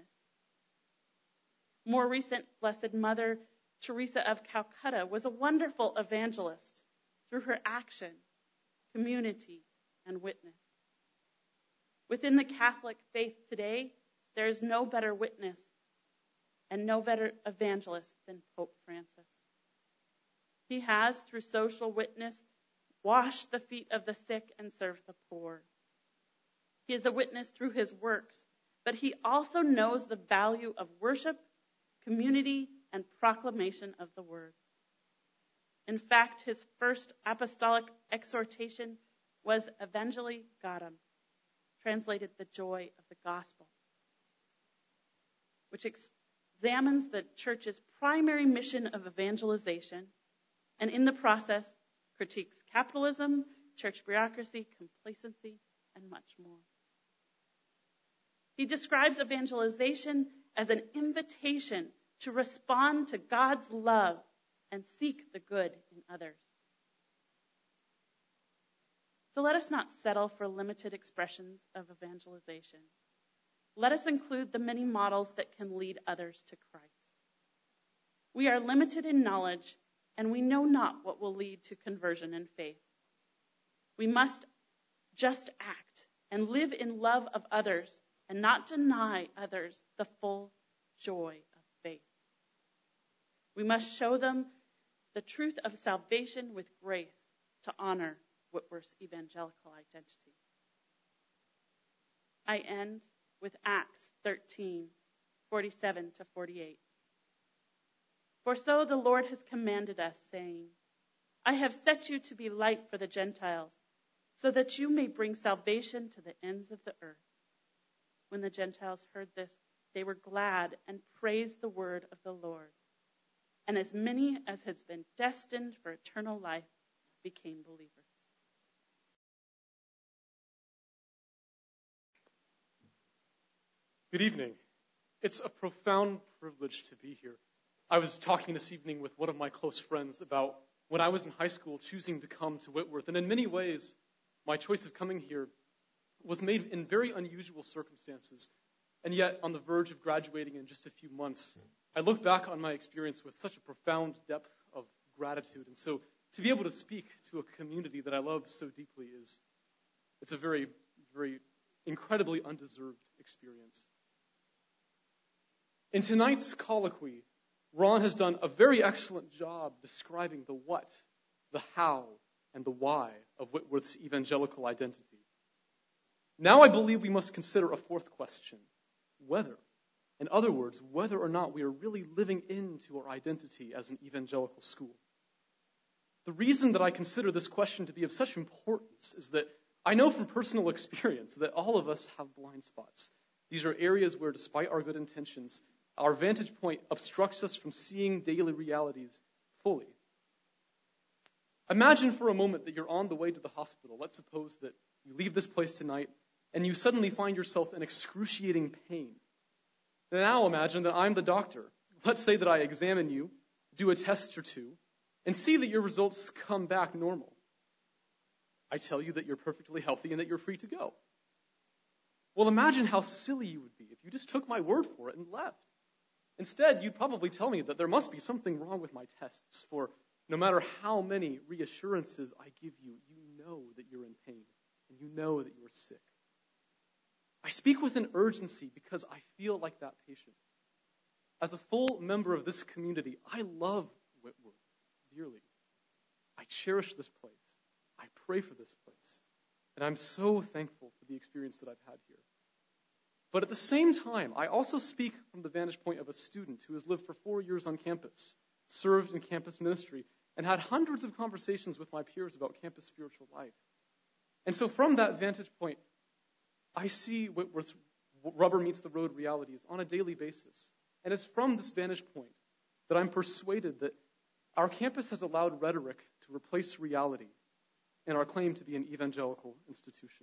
More recent Blessed Mother Teresa of Calcutta was a wonderful evangelist through her action, community, and witness. Within the Catholic faith today, there is no better witness and no better evangelist than Pope Francis. He has, through social witness, washed the feet of the sick and served the poor. He is a witness through his works, but he also knows the value of worship, community, and proclamation of the word. In fact, his first apostolic exhortation was Evangelii Gaudium, translated the joy of the gospel, which examines the church's primary mission of evangelization, and in the process critiques capitalism, church bureaucracy, complacency, and much more. He describes evangelization as an invitation to respond to God's love and seek the good in others. So let us not settle for limited expressions of evangelization. Let us include the many models that can lead others to Christ. We are limited in knowledge, and we know not what will lead to conversion and faith. We must just act and live in love of others and not deny others the full joy of faith. We must show them the truth of salvation with grace to honor Whitworth's evangelical identity. I end with Acts thirteen, forty-seven to forty-eight. For so the Lord has commanded us, saying, I have set you to be light for the Gentiles, so that you may bring salvation to the ends of the earth. When the Gentiles heard this, they were glad and praised the word of the Lord. And as many as had been destined for eternal life became believers. Good evening. It's a profound privilege to be here. I was talking this evening with one of my close friends about when I was in high school choosing to come to Whitworth. And in many ways, my choice of coming here was made in very unusual circumstances. And yet, on the verge of graduating in just a few months, I look back on my experience with such a profound depth of gratitude. And so to be able to speak to a community that I love so deeply is, it's a very, very incredibly undeserved experience. In tonight's colloquy, Ron has done a very excellent job describing the what, the how, and the why of Whitworth's evangelical identity. Now I believe we must consider a fourth question, whether. In other words, whether or not we are really living into our identity as an evangelical school. The reason that I consider this question to be of such importance is that I know from personal experience that all of us have blind spots. These are areas where, despite our good intentions, our vantage point obstructs us from seeing daily realities fully. Imagine for a moment that you're on the way to the hospital. Let's suppose that you leave this place tonight and you suddenly find yourself in excruciating pain. Now imagine that I'm the doctor. Let's say that I examine you, do a test or two, and see that your results come back normal. I tell you that you're perfectly healthy and that you're free to go. Well, imagine how silly you would be if you just took my word for it and left. Instead, you'd probably tell me that there must be something wrong with my tests, for no matter how many reassurances I give you, you know that you're in pain, and you know that you're sick. I speak with an urgency because I feel like that patient. As a full member of this community, I love Whitworth dearly. I cherish this place. I pray for this place. And I'm so thankful for the experience that I've had here. But at the same time, I also speak from the vantage point of a student who has lived for four years on campus, served in campus ministry, and had hundreds of conversations with my peers about campus spiritual life. And so from that vantage point, I see Whitworth's rubber meets the road realities on a daily basis. And it's from this vantage point that I'm persuaded that our campus has allowed rhetoric to replace reality in our claim to be an evangelical institution.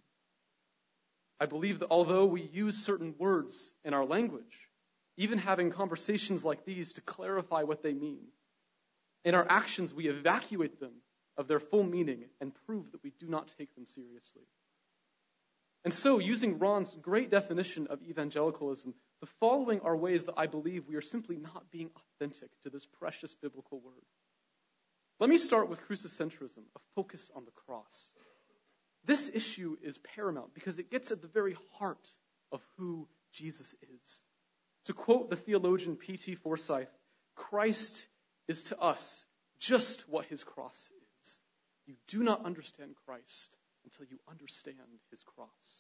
I believe that although we use certain words in our language, even having conversations like these to clarify what they mean, in our actions we evacuate them of their full meaning and prove that we do not take them seriously. And so, using Ron's great definition of evangelicalism, the following are ways that I believe we are simply not being authentic to this precious biblical word. Let me start with crucicentrism, a focus on the cross. This issue is paramount because it gets at the very heart of who Jesus is. To quote the theologian P T Forsyth, Christ is to us just what his cross is. You do not understand Christ until you understand his cross.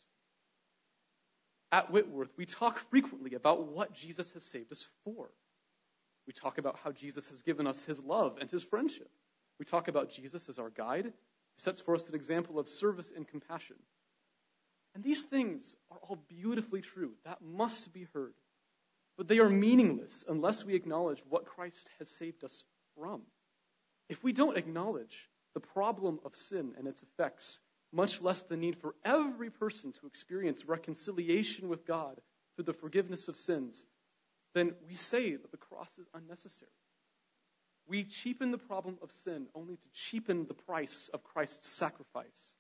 At Whitworth, we talk frequently about what Jesus has saved us for. We talk about how Jesus has given us his love and his friendship. We talk about Jesus as our guide, who sets for us an example of service and compassion. And these things are all beautifully true. That must be heard. But they are meaningless unless we acknowledge what Christ has saved us from. If we don't acknowledge the problem of sin and its effects, much less the need for every person to experience reconciliation with God through the forgiveness of sins, then we say that the cross is unnecessary. We cheapen the problem of sin only to cheapen the price of Christ's sacrifice.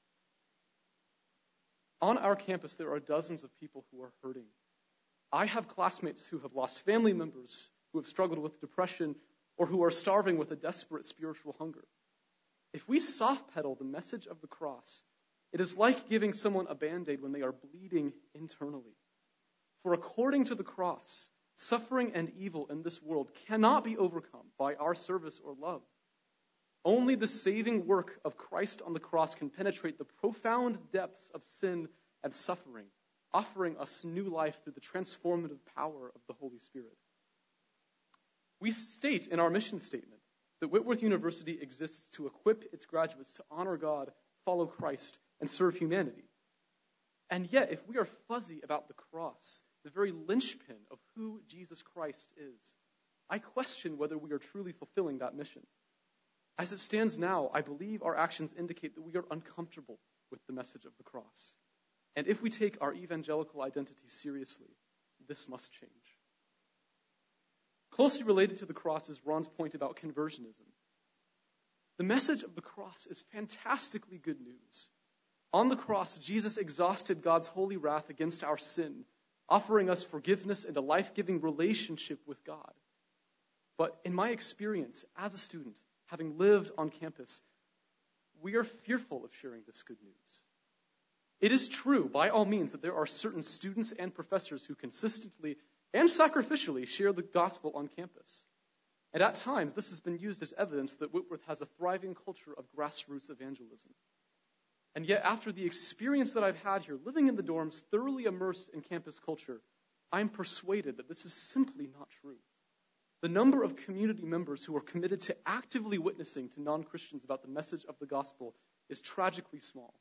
On our campus, there are dozens of people who are hurting. I have classmates who have lost family members, who have struggled with depression, or who are starving with a desperate spiritual hunger. If we soft-pedal the message of the cross, it is like giving someone a Band-Aid when they are bleeding internally. For according to the cross, suffering and evil in this world cannot be overcome by our service or love. Only the saving work of Christ on the cross can penetrate the profound depths of sin and suffering, offering us new life through the transformative power of the Holy Spirit. We state in our mission statement that Whitworth University exists to equip its graduates to honor God, follow Christ, and serve humanity. And yet, if we are fuzzy about the cross, the very linchpin of who Jesus Christ is, I question whether we are truly fulfilling that mission. As it stands now, I believe our actions indicate that we are uncomfortable with the message of the cross. And if we take our evangelical identity seriously, this must change. Closely related to the cross is Ron's point about conversionism. The message of the cross is fantastically good news. On the cross, Jesus exhausted God's holy wrath against our sin, offering us forgiveness and a life-giving relationship with God. But in my experience as a student, having lived on campus, we are fearful of sharing this good news. It is true, by all means, that there are certain students and professors who consistently and sacrificially share the gospel on campus. And at times, this has been used as evidence that Whitworth has a thriving culture of grassroots evangelism. And yet, after the experience that I've had here, living in the dorms, thoroughly immersed in campus culture, I'm persuaded that this is simply not true. The number of community members who are committed to actively witnessing to non-Christians about the message of the gospel is tragically small.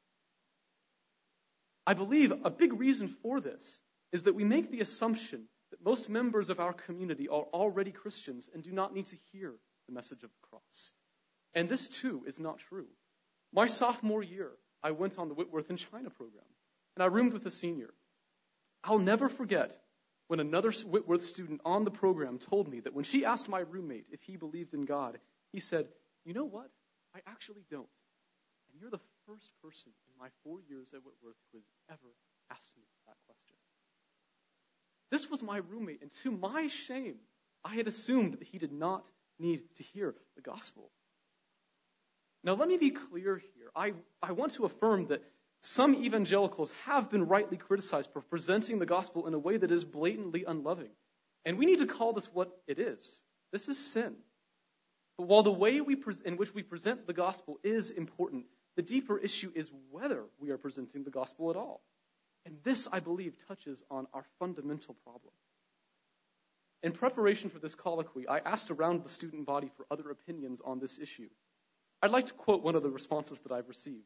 I believe a big reason for this is that we make the assumption that most members of our community are already Christians and do not need to hear the message of the cross. And this, too, is not true. My sophomore year, I went on the Whitworth in China program, and I roomed with a senior. I'll never forget when another Whitworth student on the program told me that when she asked my roommate if he believed in God, he said, "You know what? I actually don't. And you're the first person in my four years at Whitworth who has ever asked me that question." This was my roommate, and to my shame, I had assumed that he did not need to hear the gospel. Now, let me be clear here. I, I want to affirm that some evangelicals have been rightly criticized for presenting the gospel in a way that is blatantly unloving. And we need to call this what it is. This is sin. But while the way we pre- in which we present the gospel is important, the deeper issue is whether we are presenting the gospel at all. And this, I believe, touches on our fundamental problem. In preparation for this colloquy, I asked around the student body for other opinions on this issue. I'd like to quote one of the responses that I've received.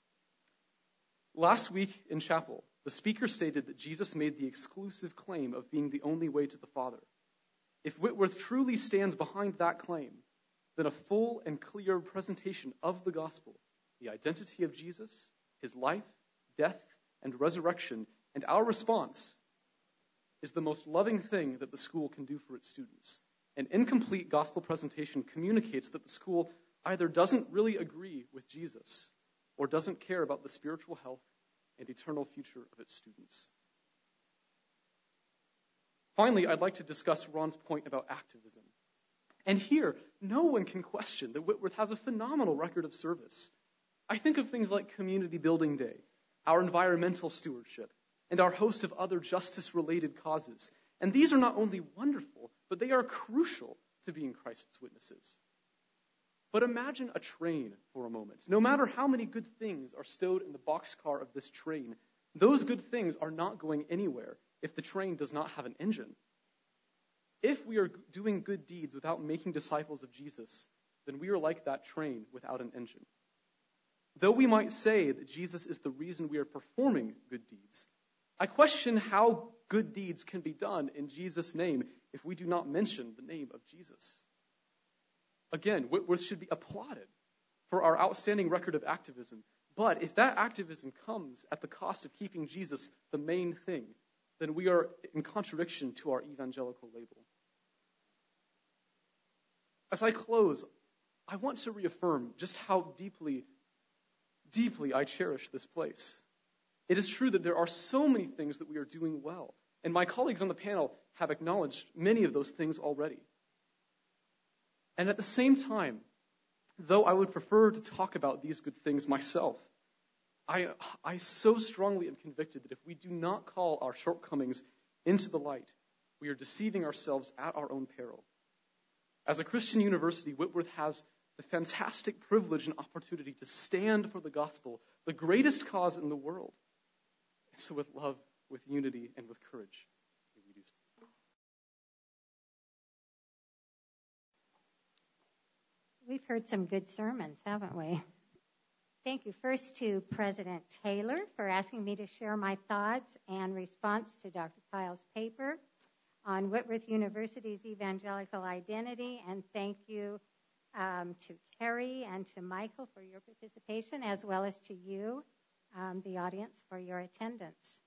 Last week in chapel, the speaker stated that Jesus made the exclusive claim of being the only way to the Father. If Whitworth truly stands behind that claim, then a full and clear presentation of the gospel, the identity of Jesus, his life, death, and resurrection, and our response is the most loving thing that the school can do for its students. An incomplete gospel presentation communicates that the school either doesn't really agree with Jesus or doesn't care about the spiritual health and eternal future of its students. Finally, I'd like to discuss Ron's point about activism. And here, no one can question that Whitworth has a phenomenal record of service. I think of things like Community Building Day, our environmental stewardship, and our host of other justice-related causes. And these are not only wonderful, but they are crucial to being Christ's witnesses. But imagine a train for a moment. No matter how many good things are stowed in the boxcar of this train, those good things are not going anywhere if the train does not have an engine. If we are doing good deeds without making disciples of Jesus, then we are like that train without an engine. Though we might say that Jesus is the reason we are performing good deeds, I question how good deeds can be done in Jesus' name if we do not mention the name of Jesus. Again, Whitworth should be applauded for our outstanding record of activism. But if that activism comes at the cost of keeping Jesus the main thing, then we are in contradiction to our evangelical label. As I close, I want to reaffirm just how deeply Deeply, I cherish this place. It is true that there are so many things that we are doing well, and my colleagues on the panel have acknowledged many of those things already. And at the same time, though I would prefer to talk about these good things myself, I, I so strongly am convicted that if we do not call our shortcomings into the light, we are deceiving ourselves at our own peril. As a Christian university, Whitworth has the fantastic privilege and opportunity to stand for the gospel, the greatest cause in the world. And so with love, with unity, and with courage, may we do so. We've heard some good sermons, haven't we? Thank you first to President Taylor for asking me to share my thoughts and response to Doctor Pyle's paper on Whitworth University's evangelical identity, and thank you Um, to Carrie and to Michael for your participation, as well as to you, um, the audience, for your attendance.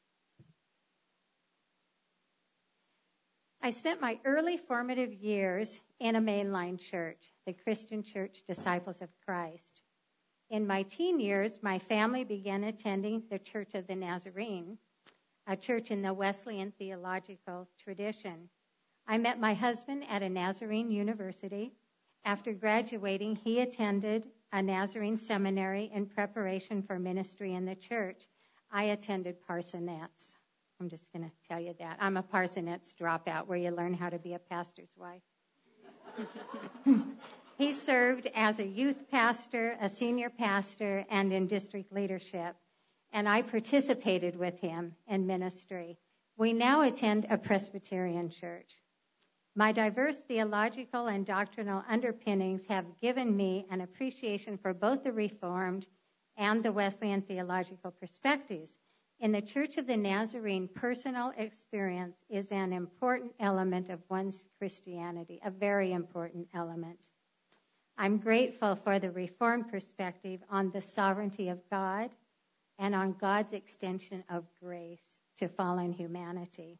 I spent my early formative years in a mainline church, the Christian Church Disciples of Christ. In my teen years, my family began attending the Church of the Nazarene, a church in the Wesleyan theological tradition. I met my husband at a Nazarene university. After graduating, he attended a Nazarene seminary in preparation for ministry in the church. I attended Parsonet's. I'm just going to tell you that. I'm a Parsonet's dropout, where you learn how to be a pastor's wife. He served as a youth pastor, a senior pastor, and in district leadership, and I participated with him in ministry. We now attend a Presbyterian church. My diverse theological and doctrinal underpinnings have given me an appreciation for both the Reformed and the Wesleyan theological perspectives. In the Church of the Nazarene, personal experience is an important element of one's Christianity, a very important element. I'm grateful for the Reformed perspective on the sovereignty of God and on God's extension of grace to fallen humanity.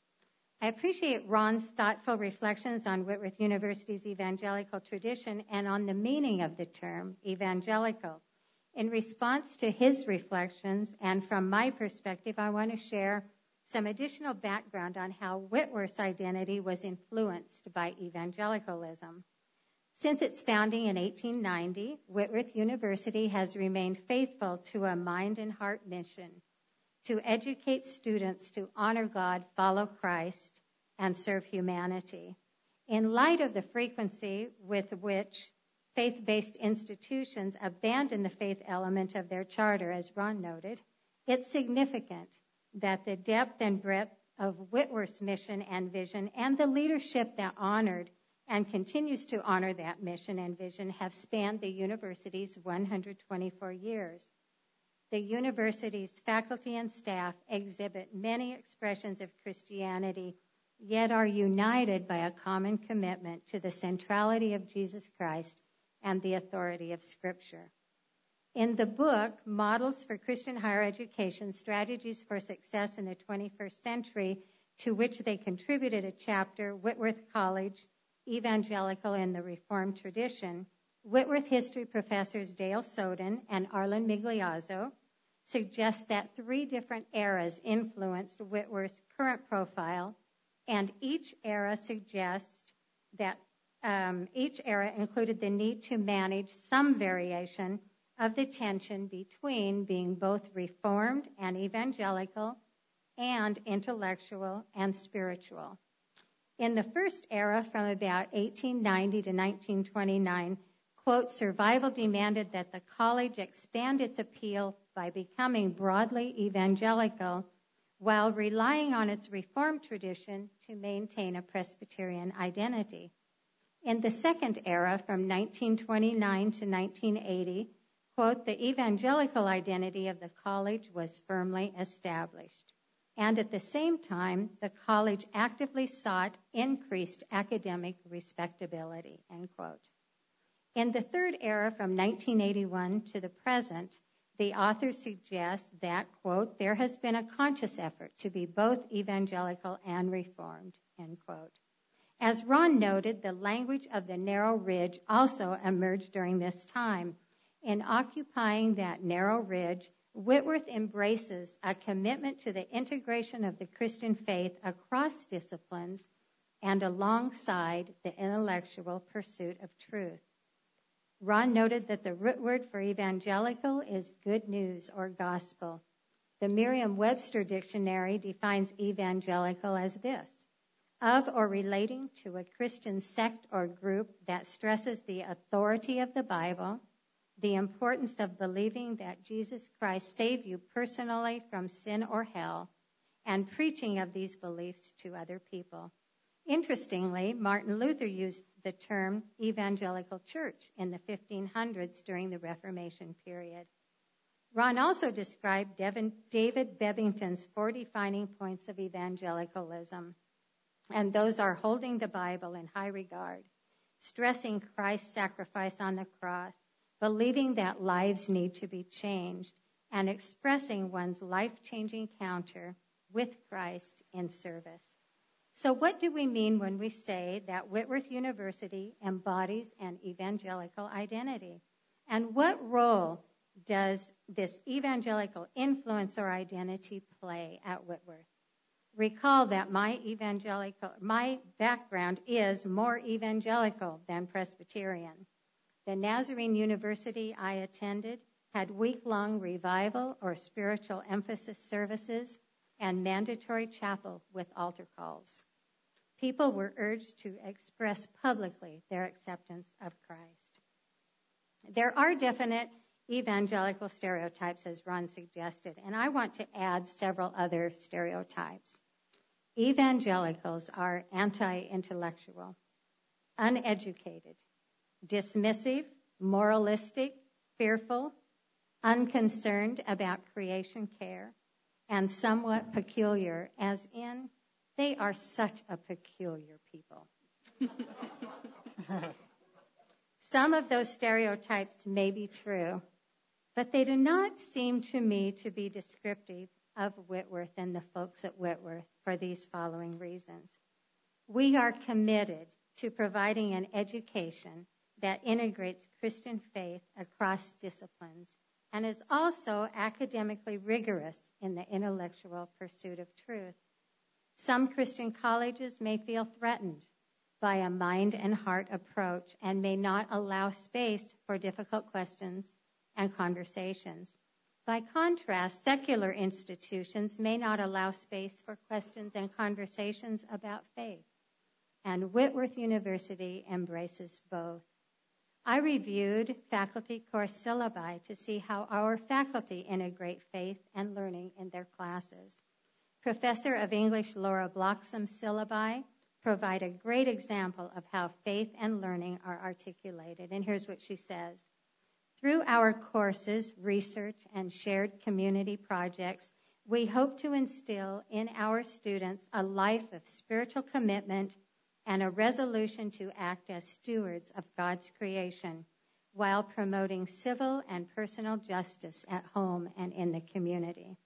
I appreciate Ron's thoughtful reflections on Whitworth University's evangelical tradition and on the meaning of the term evangelical. In response to his reflections, and from my perspective, I want to share some additional background on how Whitworth's identity was influenced by evangelicalism. Since its founding in eighteen ninety, Whitworth University has remained faithful to a mind and heart mission to educate students to honor God, follow Christ, and serve humanity. In light of the frequency with which faith-based institutions abandon the faith element of their charter, as Ron noted, it's significant that the depth and breadth of Whitworth's mission and vision and the leadership that honored and continues to honor that mission and vision have spanned the university's one hundred twenty-four years. The university's faculty and staff exhibit many expressions of Christianity, yet are united by a common commitment to the centrality of Jesus Christ and the authority of Scripture. In the book, Models for Christian Higher Education, Strategies for Success in the twenty-first Century, to which they contributed a chapter, Whitworth College, Evangelical in the Reformed Tradition, Whitworth history professors Dale Soden and Arlen Migliazzo suggest that three different eras influenced Whitworth's current profile, and each era suggests that um, each era included the need to manage some variation of the tension between being both Reformed and evangelical and intellectual and spiritual. In the first era, from about eighteen ninety to nineteen twenty-nine, quote, survival demanded that the college expand its appeal by becoming broadly evangelical while relying on its Reformed tradition to maintain a Presbyterian identity. In the second era, from nineteen twenty-nine to nineteen eighty, quote, the evangelical identity of the college was firmly established. And at the same time, the college actively sought increased academic respectability, end quote. In the third era, from nineteen eighty-one to the present, the author suggests that, quote, there has been a conscious effort to be both evangelical and Reformed, end quote. As Ron noted, the language of the narrow ridge also emerged during this time. In occupying that narrow ridge, Whitworth embraces a commitment to the integration of the Christian faith across disciplines and alongside the intellectual pursuit of truth. Ron noted that the root word for evangelical is good news or gospel. The Merriam-Webster dictionary defines evangelical as this: of or relating to a Christian sect or group that stresses the authority of the Bible, the importance of believing that Jesus Christ saved you personally from sin or hell, and preaching of these beliefs to other people. Interestingly, Martin Luther used the term evangelical church in the fifteen hundreds during the Reformation period. Ron also described Devin, David Bebbington's four defining points of evangelicalism, and those are holding the Bible in high regard, stressing Christ's sacrifice on the cross, believing that lives need to be changed, and expressing one's life-changing encounter with Christ in service. So what do we mean when we say that Whitworth University embodies an evangelical identity? And what role does this evangelical influence or identity play at Whitworth? Recall that my evangelical, my background is more evangelical than Presbyterian. The Nazarene University I attended had week-long revival or spiritual emphasis services and mandatory chapel with altar calls. people were urged to express publicly their acceptance of Christ. There are definite evangelical stereotypes, as Ron suggested, and I want to add several other stereotypes. Evangelicals are anti-intellectual, uneducated, dismissive, moralistic, fearful, unconcerned about creation care, and somewhat peculiar, as in, they are such a peculiar people. Some of those stereotypes may be true, but they do not seem to me to be descriptive of Whitworth and the folks at Whitworth for these following reasons. We are committed to providing an education that integrates Christian faith across disciplines and is also academically rigorous in the intellectual pursuit of truth. Some Christian colleges may feel threatened by a mind and heart approach and may not allow space for difficult questions and conversations. By contrast, secular institutions may not allow space for questions and conversations about faith, and Whitworth University embraces both. I reviewed faculty course syllabi to see how our faculty integrate faith and learning in their classes. Professor of English Laura Bloxham's syllabi provide a great example of how faith and learning are articulated. And here's what she says. Through our courses, research, and shared community projects, we hope to instill in our students a life of spiritual commitment and a resolution to act as stewards of God's creation while promoting civil and personal justice at home and in the community.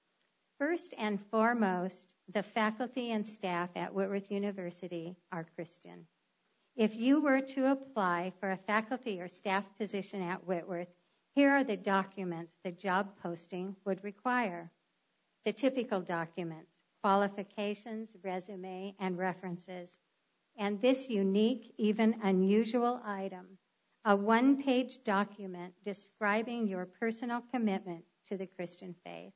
First and foremost, the faculty and staff at Whitworth University are Christian. If you were to apply for a faculty or staff position at Whitworth, here are the documents the job posting would require. The typical documents, qualifications, resume, and references. And this unique, even unusual item, a one-page document describing your personal commitment to the Christian faith.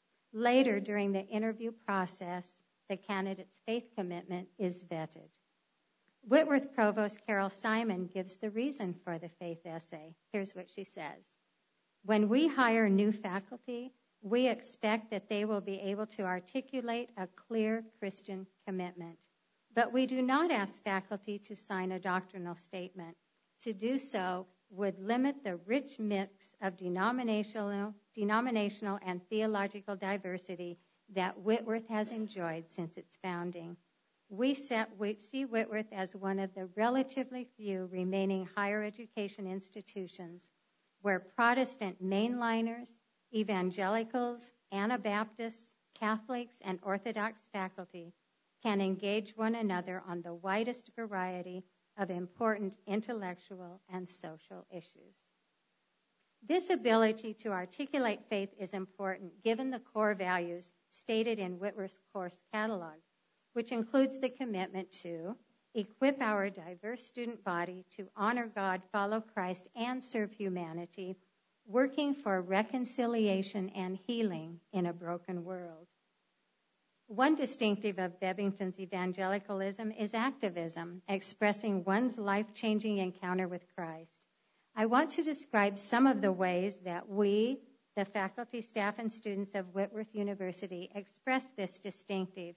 Later, during the interview process, the candidate's faith commitment is vetted. Whitworth Provost Carol Simon gives the reason for the faith essay. Here's what she says. When we hire new faculty, we expect that they will be able to articulate a clear Christian commitment. But we do not ask faculty to sign a doctrinal statement. To do so would limit the rich mix of denominational, denominational and theological diversity that Whitworth has enjoyed since its founding. We set, see Whitworth as one of the relatively few remaining higher education institutions where Protestant mainliners, evangelicals, Anabaptists, Catholics, and Orthodox faculty can engage one another on the widest variety of important intellectual and social issues. This ability to articulate faith is important given the core values stated in Whitworth's course catalog, which includes the commitment to equip our diverse student body to honor God, follow Christ, and serve humanity, working for reconciliation and healing in a broken world. One distinctive of Bebbington's evangelicalism is activism, expressing one's life-changing encounter with Christ. I want to describe some of the ways that we, the faculty, staff, and students of Whitworth University, express this distinctive.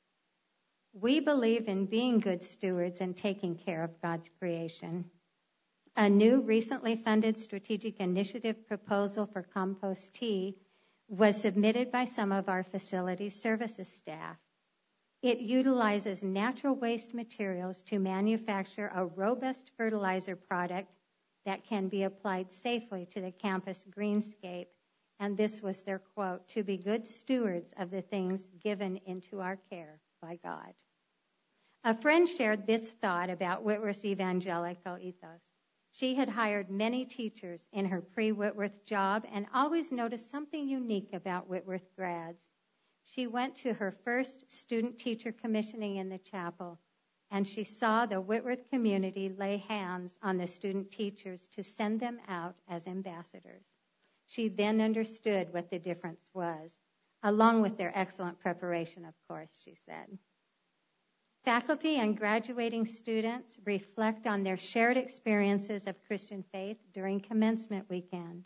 We believe in being good stewards and taking care of God's creation. A new, recently funded strategic initiative proposal for compost tea was submitted by some of our facility services staff. It utilizes natural waste materials to manufacture a robust fertilizer product that can be applied safely to the campus greenscape. And this was their quote, to be good stewards of the things given into our care by God. A friend shared this thought about Whitworth's evangelical ethos. She had hired many teachers in her pre-Whitworth job and always noticed something unique about Whitworth grads. She went to her first student-teacher commissioning in the chapel, and she saw the Whitworth community lay hands on the student teachers to send them out as ambassadors. She then understood what the difference was, along with their excellent preparation, of course, she said. Faculty and graduating students reflect on their shared experiences of Christian faith during commencement weekend.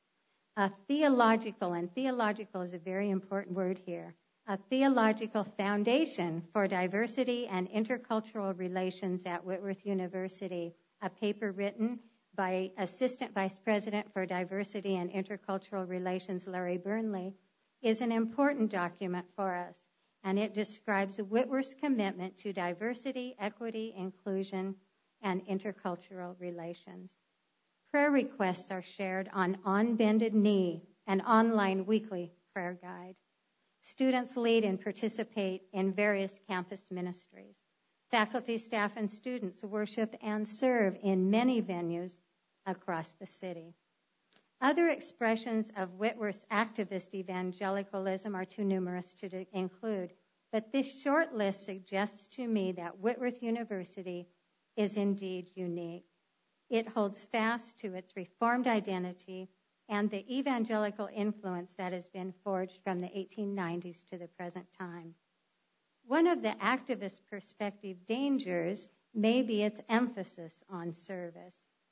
A theological, and theological is a very important word here, a theological foundation for diversity and intercultural relations at Whitworth University, a paper written by Assistant Vice President for Diversity and Intercultural Relations, Larry Burnley, is an important document for us, and it describes Whitworth's commitment to diversity, equity, inclusion, and intercultural relations. Prayer requests are shared on On Bended Knee, an online weekly prayer guide. Students lead and participate in various campus ministries. Faculty, staff, and students worship and serve in many venues across the city. Other expressions of Whitworth's activist evangelicalism are too numerous to include, but this short list suggests to me that Whitworth University is indeed unique. It holds fast to its Reformed identity and the evangelical influence that has been forged from the eighteen nineties to the present time. One of the activist perspective dangers may be its emphasis on service.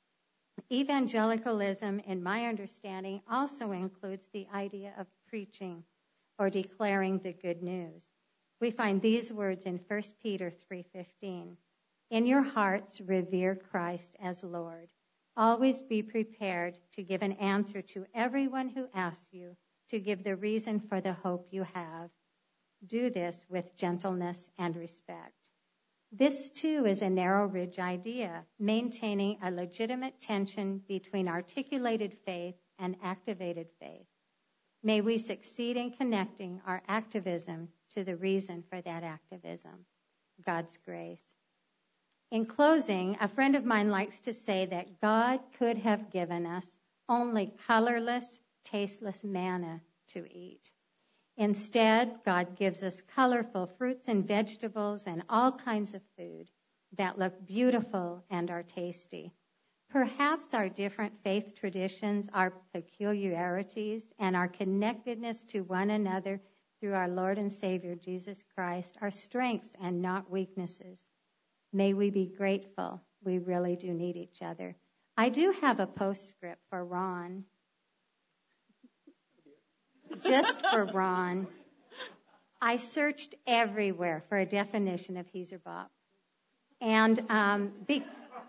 Evangelicalism, in my understanding, also includes the idea of preaching or declaring the good news. We find these words in First Peter three fifteen. In your hearts, revere Christ as Lord. Always be prepared to give an answer to everyone who asks you to give the reason for the hope you have. Do this with gentleness and respect. This, too, is a narrow ridge idea, maintaining a legitimate tension between articulated faith and activated faith. May we succeed in connecting our activism to the reason for that activism, God's grace. In closing, a friend of mine likes to say that God could have given us only colorless, tasteless manna to eat. Instead, God gives us colorful fruits and vegetables and all kinds of food that look beautiful and are tasty. Perhaps our different faith traditions, our peculiarities, and our connectedness to one another through our Lord and Savior Jesus Christ are strengths and not weaknesses. May we be grateful. We really do need each other. I do have a postscript for Ron. Just for Ron. I searched everywhere for a definition of Heezerbop. And um, be,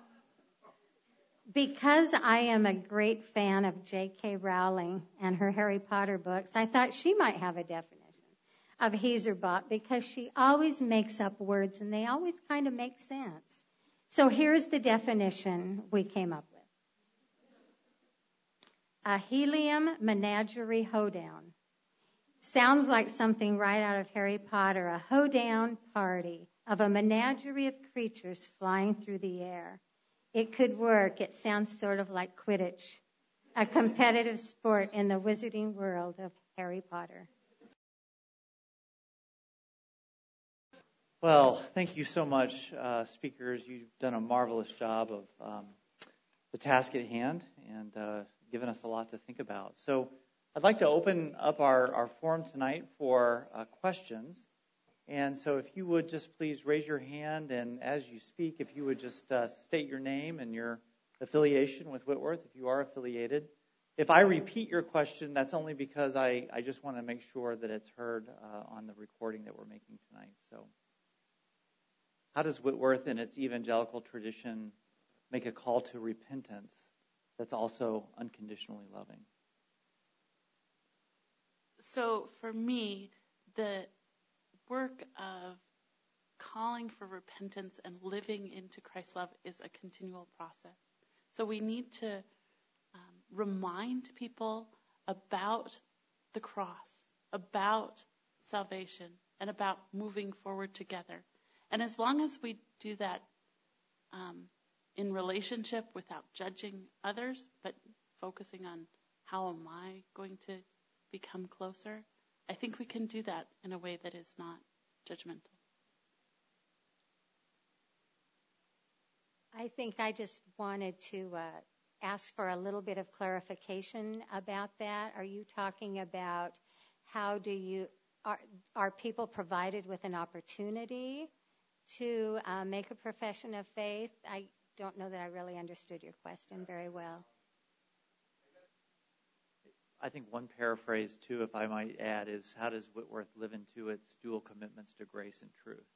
because I am a great fan of J K Rowling and her Harry Potter books, I thought she might have a definition of Heezerbop because she always makes up words and they always kind of make sense. So here's the definition we came up with. A helium menagerie hoedown. Sounds like something right out of Harry Potter, a hoedown party of a menagerie of creatures flying through the air. It could work. It sounds sort of like Quidditch, a competitive sport in the wizarding world of Harry Potter. Well, thank you so much, uh, speakers. You've done a marvelous job of um, the task at hand and uh, given us a lot to think about. So I'd like to open up our, our forum tonight for uh, questions. And so if you would just please raise your hand, and as you speak, if you would just uh, state your name and your affiliation with Whitworth, if you are affiliated. If I repeat your question, that's only because I, I just want to make sure that it's heard uh, on the recording that we're making tonight. So how does Whitworth in its evangelical tradition make a call to repentance that's also unconditionally loving? So for me, the work of calling for repentance and living into Christ's love is a continual process. So we need to um, remind people about the cross, about salvation, and about moving forward together. And as long as we do that um, in relationship without judging others, but focusing on how am I going to become closer, I think we can do that in a way that is not judgmental. I think I just wanted to uh, ask for a little bit of clarification about that. Are you talking about how do you, are, are people provided with an opportunity to uh, make a profession of faith. I don't know that I really understood your question very well. I think one paraphrase, too, if I might add, is how does Whitworth live into its dual commitments to grace and truth?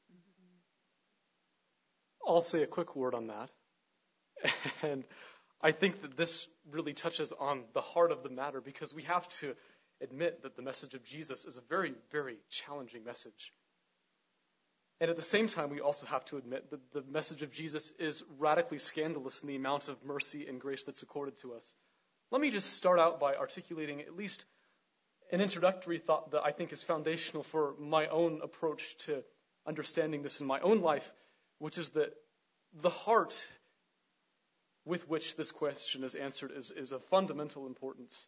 I'll say a quick word on that. And I think that this really touches on the heart of the matter, because we have to admit that the message of Jesus is a very, very challenging message. And at the same time, we also have to admit that the message of Jesus is radically scandalous in the amount of mercy and grace that's accorded to us. Let me just start out by articulating at least an introductory thought that I think is foundational for my own approach to understanding this in my own life, which is that the heart with which this question is answered is, is of fundamental importance.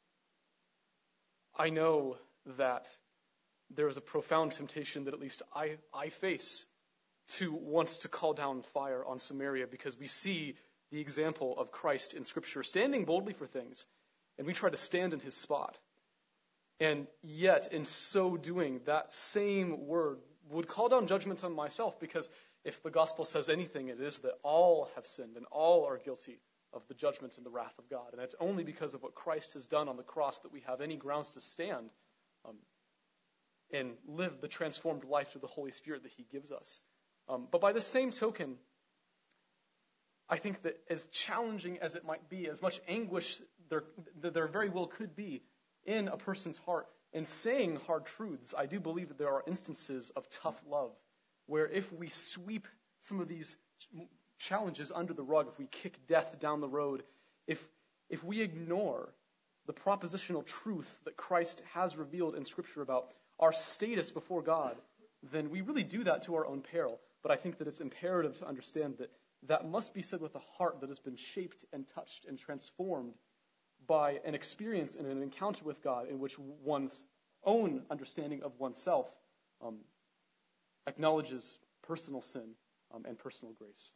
I know that there is a profound temptation that at least I, I face to want to call down fire on Samaria, because we see the example of Christ in Scripture standing boldly for things, and we try to stand in his spot. And yet, in so doing, that same word would call down judgment on myself, because if the gospel says anything, it is that all have sinned and all are guilty of the judgment and the wrath of God. And it's only because of what Christ has done on the cross that we have any grounds to stand um, and live the transformed life through the Holy Spirit that he gives us. Um, but by the same token, I think that as challenging as it might be, as much anguish there, there very well could be in a person's heart in saying hard truths, I do believe that there are instances of tough love where if we sweep some of these challenges under the rug, if we kick death down the road, if if we ignore the propositional truth that Christ has revealed in Scripture about our status before God, then we really do that to our own peril. But I think that it's imperative to understand that that must be said with a heart that has been shaped and touched and transformed by an experience and an encounter with God in which one's own understanding of oneself um, acknowledges personal sin um, and personal grace.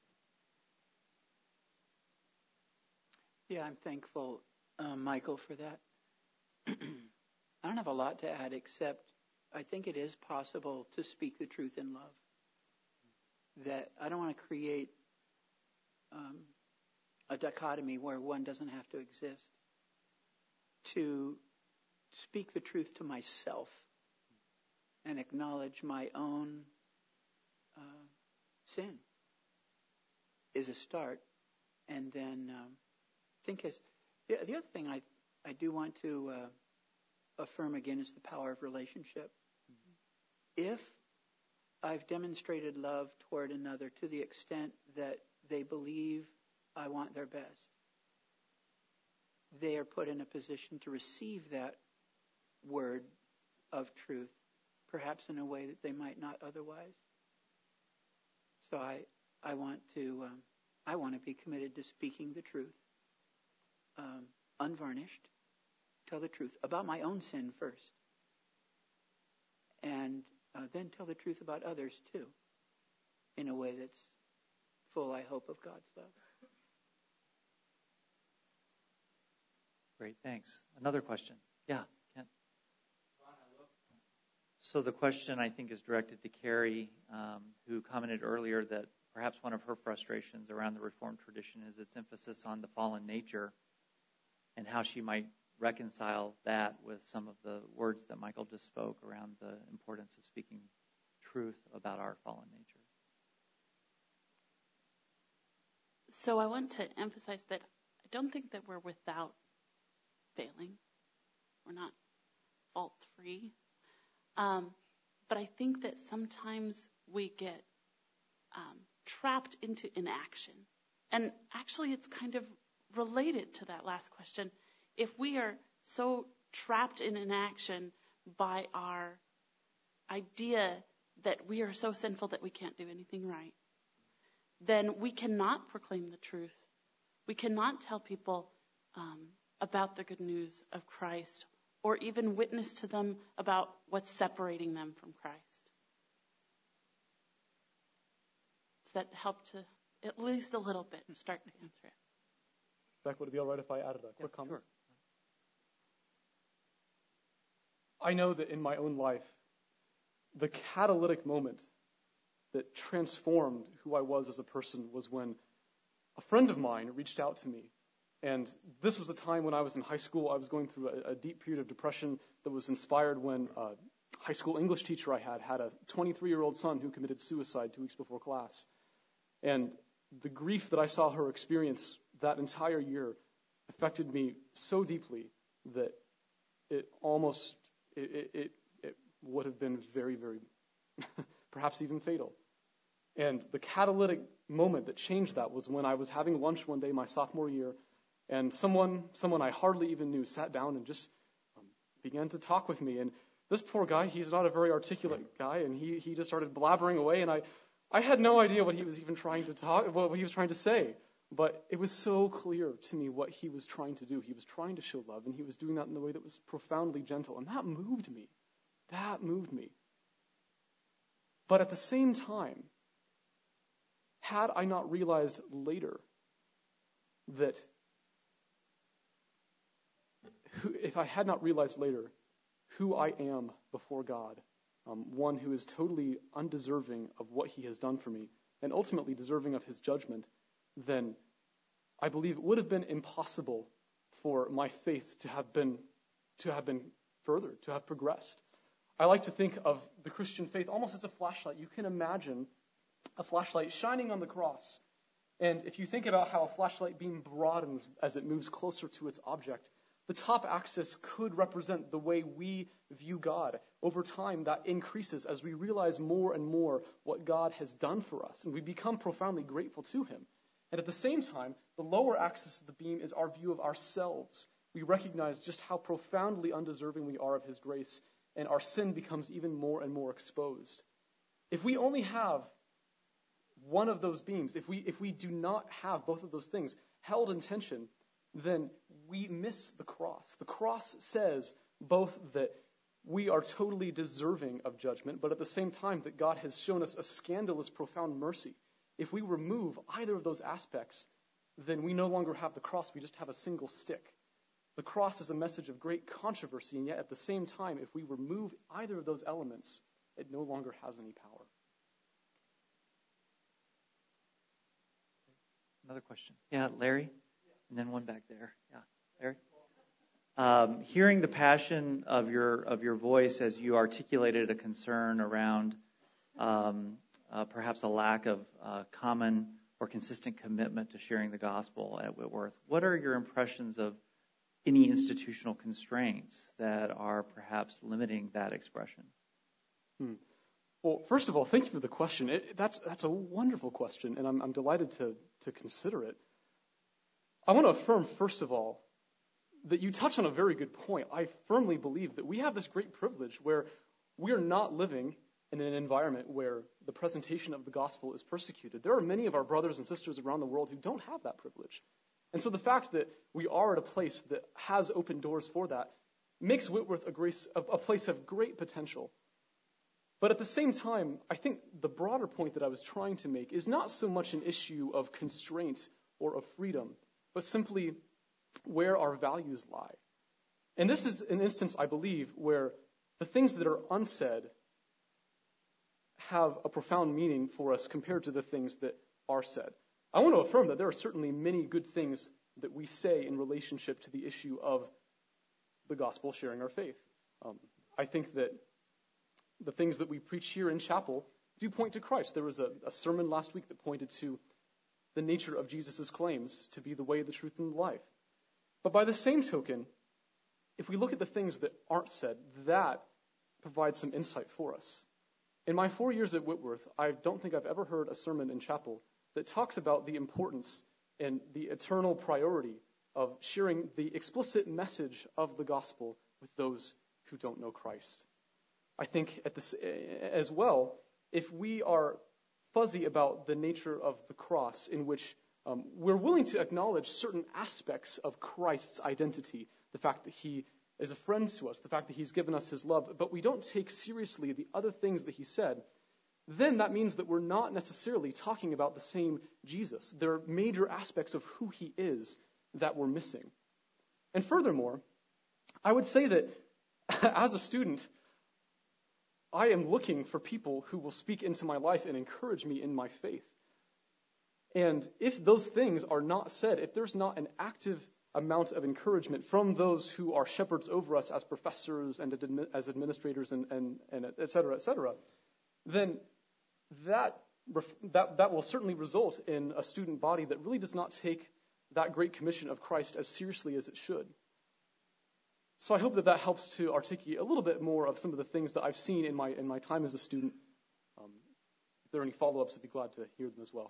Yeah, I'm thankful, uh, Michael, for that. I don't have a lot to add, except I think it is possible to speak the truth in love. That I don't want to create um, a dichotomy where one doesn't have to exist. To speak the truth to myself and acknowledge my own uh, sin is a start. And then um, think as the, the other thing I I do want to uh, affirm again is the power of relationship. Mm-hmm. If I've demonstrated love toward another to the extent that they believe I want their best, they are put in a position to receive that word of truth, perhaps in a way that they might not otherwise. So I I want to um, I want to be committed to speaking the truth, um, unvarnished, tell the truth about my own sin first, and uh, then tell the truth about others too, in a way that's full, I hope, of God's love. Great, thanks. Another question. Yeah, Ken. So the question, I think, is directed to Carrie, um, who commented earlier that perhaps one of her frustrations around the Reformed tradition is its emphasis on the fallen nature and how she might reconcile that with some of the words that Michael just spoke around the importance of speaking truth about our fallen nature. So I want to emphasize that I don't think that we're without failing. We're not fault-free. Um, but I think that sometimes we get um, trapped into inaction. And actually, it's kind of related to that last question. If we are so trapped in inaction by our idea that we are so sinful that we can't do anything right, then we cannot proclaim the truth. We cannot tell people um, about the good news of Christ, or even witness to them about what's separating them from Christ. Does that help to, at least a little bit, start to answer it? Beck, would it be all right if I added a quick yeah, comment? Sure. I know that in my own life, the catalytic moment that transformed who I was as a person was when a friend of mine reached out to me. And this was a time when I was in high school. I was going through a, a deep period of depression that was inspired when a high school English teacher I had had a twenty-three-year-old son who committed suicide two weeks before class. And the grief that I saw her experience that entire year affected me so deeply that it almost, it, it, it would have been very, very, perhaps even fatal. And the catalytic moment that changed that was when I was having lunch one day my sophomore year, and someone, someone I hardly even knew sat down and just um, began to talk with me. And this poor guy, he's not a very articulate guy, and he, he just started blabbering away, and I, I had no idea what he was even trying to talk, what he was trying to say. But it was so clear to me what he was trying to do. He was trying to show love, and he was doing that in a way that was profoundly gentle. And that moved me. That moved me. But at the same time, had I not realized later that, who, if I had not realized later who I am before God, um, one who is totally undeserving of what he has done for me, and ultimately deserving of his judgment, then I believe it would have been impossible for my faith to have been to have been furthered, to have progressed. I like to think of the Christian faith almost as a flashlight. You can imagine a flashlight shining on the cross. And if you think about how a flashlight beam broadens as it moves closer to its object, the top axis could represent the way we view God. Over time, that increases as we realize more and more what God has done for us, and we become profoundly grateful to him. And at the same time, the lower axis of the beam is our view of ourselves. We recognize just how profoundly undeserving we are of his grace, and our sin becomes even more and more exposed. If we only have one of those beams, if we if we do not have both of those things held in tension, then we miss the cross. The cross says both that we are totally deserving of judgment, but at the same time that God has shown us a scandalous, profound mercy. If we remove either of those aspects, then we no longer have the cross, we just have a single stick. The cross is a message of great controversy, and yet at the same time, if we remove either of those elements, it no longer has any power. Another question. Yeah, Larry? And then one back there. Yeah, Larry? Um, hearing the passion of your of your voice as you articulated a concern around um, uh, perhaps a lack of uh, common or consistent commitment to sharing the gospel at Whitworth, what are your impressions of any institutional constraints that are perhaps limiting that expression? Hmm. Well, first of all, thank you for the question. It, that's that's a wonderful question, and I'm, I'm delighted to to consider it. I want to affirm, first of all, that you touch on a very good point. I firmly believe that we have this great privilege where we are not living in an environment where the presentation of the gospel is persecuted. There are many of our brothers and sisters around the world who don't have that privilege. And so the fact that we are at a place that has open doors for that makes Whitworth a, grace, a, a place of great potential. But at the same time, I think the broader point that I was trying to make is not so much an issue of constraint or of freedom, but simply where our values lie. And this is an instance, I believe, where the things that are unsaid have a profound meaning for us compared to the things that are said. I want to affirm that there are certainly many good things that we say in relationship to the issue of the gospel, sharing our faith. Um, I think that the things that we preach here in chapel do point to Christ. There was a, a sermon last week that pointed to the nature of Jesus' claims to be the way, the truth, and the life. But by the same token, if we look at the things that aren't said, that provides some insight for us. In my four years at Whitworth, I don't think I've ever heard a sermon in chapel that talks about the importance and the eternal priority of sharing the explicit message of the gospel with those who don't know Christ. I think at this, as well, if we are fuzzy about the nature of the cross, in which um, we're willing to acknowledge certain aspects of Christ's identity, the fact that he is a friend to us, the fact that he's given us his love, but we don't take seriously the other things that he said, then that means that we're not necessarily talking about the same Jesus. There are major aspects of who he is that we're missing. And furthermore, I would say that as a student, I am looking for people who will speak into my life and encourage me in my faith. And if those things are not said, if there's not an active amount of encouragement from those who are shepherds over us as professors and admi- as administrators and, and, and et cetera, et cetera, then that, ref- that, that will certainly result in a student body that really does not take that great commission of Christ as seriously as it should. So I hope that that helps to articulate a little bit more of some of the things that I've seen in my in my time as a student. Um, if there are any follow-ups, I'd be glad to hear them as well.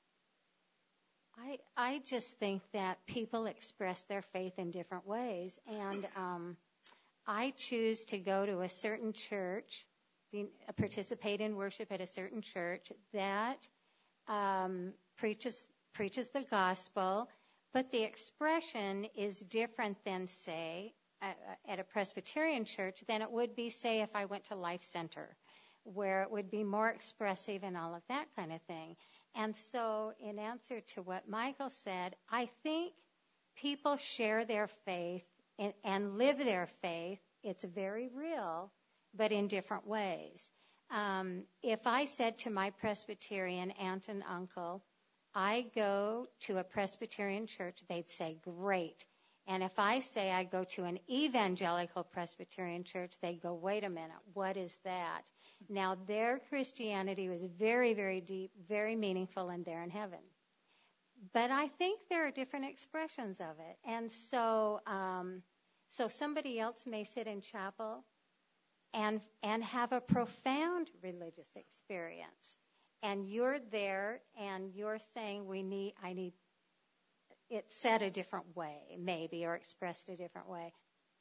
I I just think that people express their faith in different ways, and um, I choose to go to a certain church, participate in worship at a certain church that um, preaches preaches the gospel, but the expression is different than, say, at a Presbyterian church than it would be, say, if I went to Life Center, where it would be more expressive and all of that kind of thing. And so in answer to what Michael said, I think people share their faith and, and live their faith. It's very real, but in different ways. Um, if I said to my Presbyterian aunt and uncle, I go to a Presbyterian church, they'd say, great. And if I say I go to an evangelical Presbyterian church, they go, wait a minute, what is that? Now, their Christianity was very, very deep, very meaningful, and they're in heaven. But I think there are different expressions of it. And so um, so somebody else may sit in chapel and and have a profound religious experience. And you're there, and you're saying, we need, I need, it's said a different way, maybe, or expressed a different way.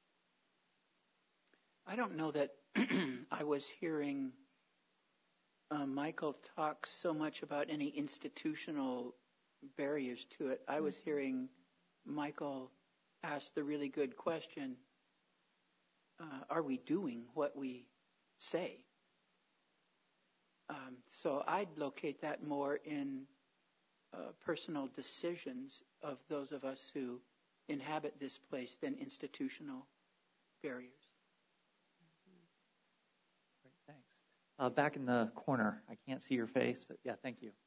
I don't know that I was hearing uh, Michael talk so much about any institutional barriers to it. I was hearing Michael ask the really good question, uh, are we doing what we say? Um, so I'd locate that more in uh, personal decisions of those of us who inhabit this place than institutional barriers. Great, thanks. Uh, back in the corner, I can't see your face, but yeah, thank you.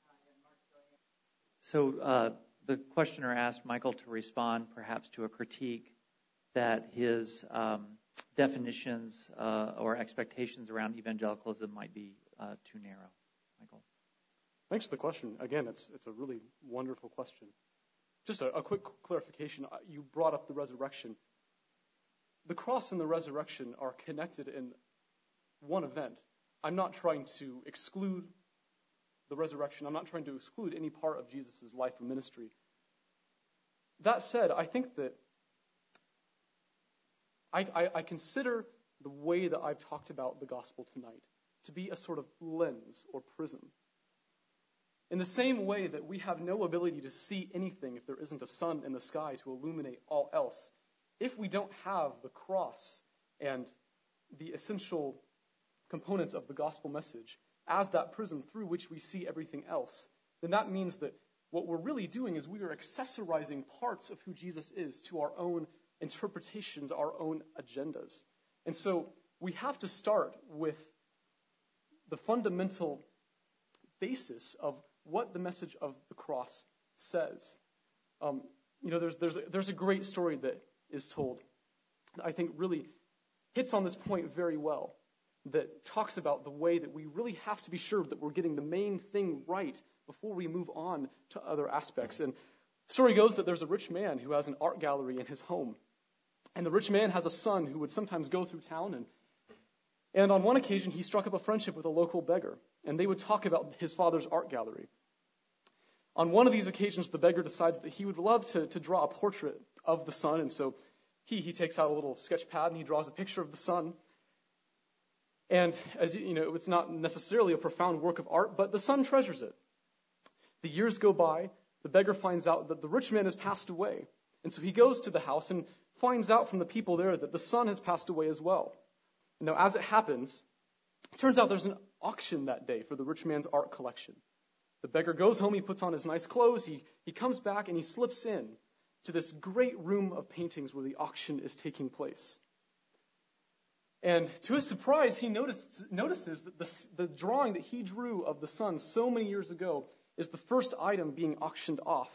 So uh, the questioner asked Michael to respond perhaps to a critique that his um, definitions uh, or expectations around evangelicalism might be uh, too narrow. Michael. Thanks for the question. Again, it's it's a really wonderful question. Just a, a quick clarification. You brought up the resurrection. The cross and the resurrection are connected in one event. I'm not trying to exclude the resurrection. I'm not trying to exclude any part of Jesus' life or ministry. That said, I think that I, I, I consider the way that I've talked about the gospel tonight to be a sort of lens or prism. In the same way that we have no ability to see anything if there isn't a sun in the sky to illuminate all else, if we don't have the cross and the essential components of the gospel message as that prism through which we see everything else, then that means that what we're really doing is we are accessorizing parts of who Jesus is to our own interpretations, our own agendas. And so we have to start with the fundamental basis of what the message of the cross says. Um, you know, there's there's a, there's a great story that is told that I think really hits on this point very well, that talks about the way that we really have to be sure that we're getting the main thing right before we move on to other aspects. And the story goes that there's a rich man who has an art gallery in his home. And the rich man has a son who would sometimes go through town, and And on one occasion, he struck up a friendship with a local beggar, and they would talk about his father's art gallery. On one of these occasions, the beggar decides that he would love to, to draw a portrait of the son, and so he, he takes out a little sketch pad and he draws a picture of the son. And as you know, it's not necessarily a profound work of art, but the son treasures it. The years go by, the beggar finds out that the rich man has passed away, and so he goes to the house and finds out from the people there that the son has passed away as well. Now, as it happens, it turns out there's an auction that day for the rich man's art collection. The beggar goes home, he puts on his nice clothes, he, he comes back, and he slips in to this great room of paintings where the auction is taking place. And to his surprise, he noticed, notices that the, the drawing that he drew of the sun so many years ago is the first item being auctioned off.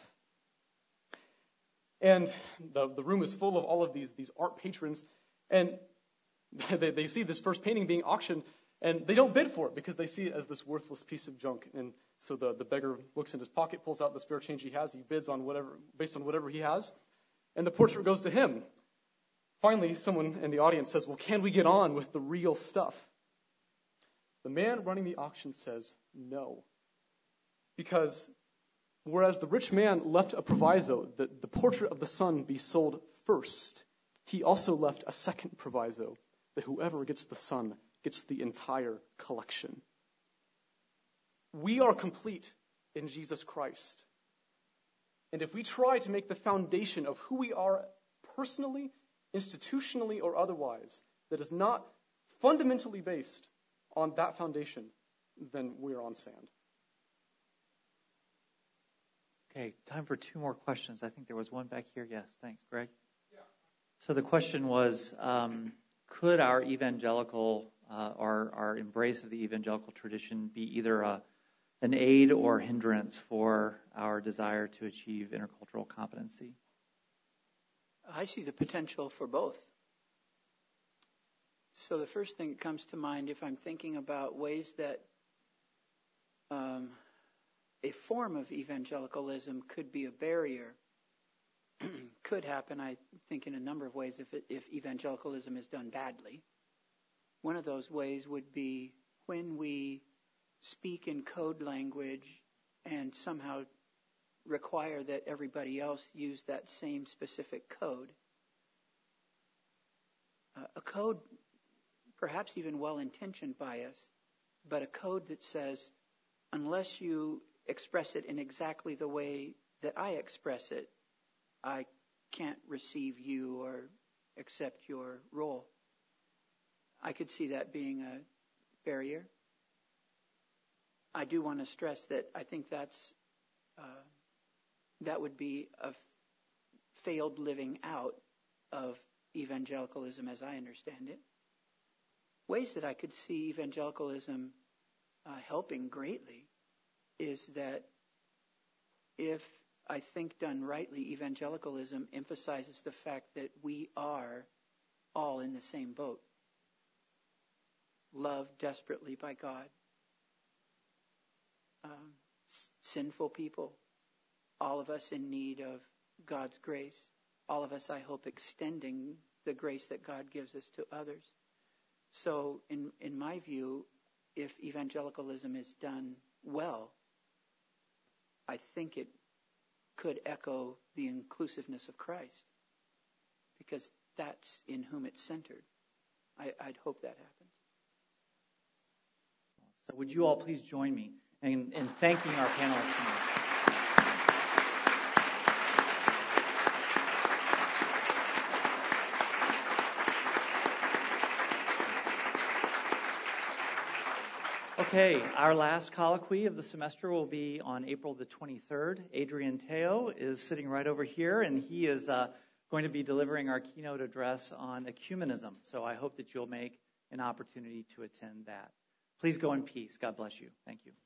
And the, the room is full of all of these, these art patrons, and they, they see this first painting being auctioned, and they don't bid for it because they see it as this worthless piece of junk. And so the, the beggar looks in his pocket, pulls out the spare change he has, he bids on whatever, based on whatever he has, and the portrait goes to him. Finally, someone in the audience says, well, can we get on with the real stuff? The man running the auction says, no. Because whereas the rich man left a proviso that the portrait of the sun be sold first, he also left a second proviso that whoever gets the sun gets the entire collection. We are complete in Jesus Christ. And if we try to make the foundation of who we are personally, institutionally, or otherwise, that is not fundamentally based on that foundation, then we're on sand. Okay, time for two more questions. I think there was one back here. Yes, thanks. Greg? Yeah. So the question was, um, could our evangelical, uh, our, our embrace of the evangelical tradition be either a, an aid or hindrance for our desire to achieve intercultural competency? I see the potential for both. So the first thing that comes to mind, if I'm thinking about ways that um, a form of evangelicalism could be a barrier, could happen, I think, in a number of ways if, it, if evangelicalism is done badly. One of those ways would be when we speak in code language and somehow require that everybody else use that same specific code. Uh, a code, perhaps even well-intentioned by us, but a code that says, unless you express it in exactly the way that I express it, I can't receive you or accept your role. I could see that being a barrier. I do want to stress that I think that's uh, that would be a f- failed living out of evangelicalism as I understand it. Ways that I could see evangelicalism uh, helping greatly is that if I think done rightly, evangelicalism emphasizes the fact that we are all in the same boat, loved desperately by God, um, s- sinful people, all of us in need of God's grace, all of us, I hope, extending the grace that God gives us to others. So in, in my view, if evangelicalism is done well, I think it could echo the inclusiveness of Christ, because that's in whom it's centered. I, I'd hope that happens. So would you all please join me in, in thanking our panelists tonight? Okay, our last colloquy of the semester will be on April the twenty-third. Adrian Teo is sitting right over here, and he is uh, going to be delivering our keynote address on ecumenism. So I hope that you'll make an opportunity to attend that. Please go in peace. God bless you. Thank you.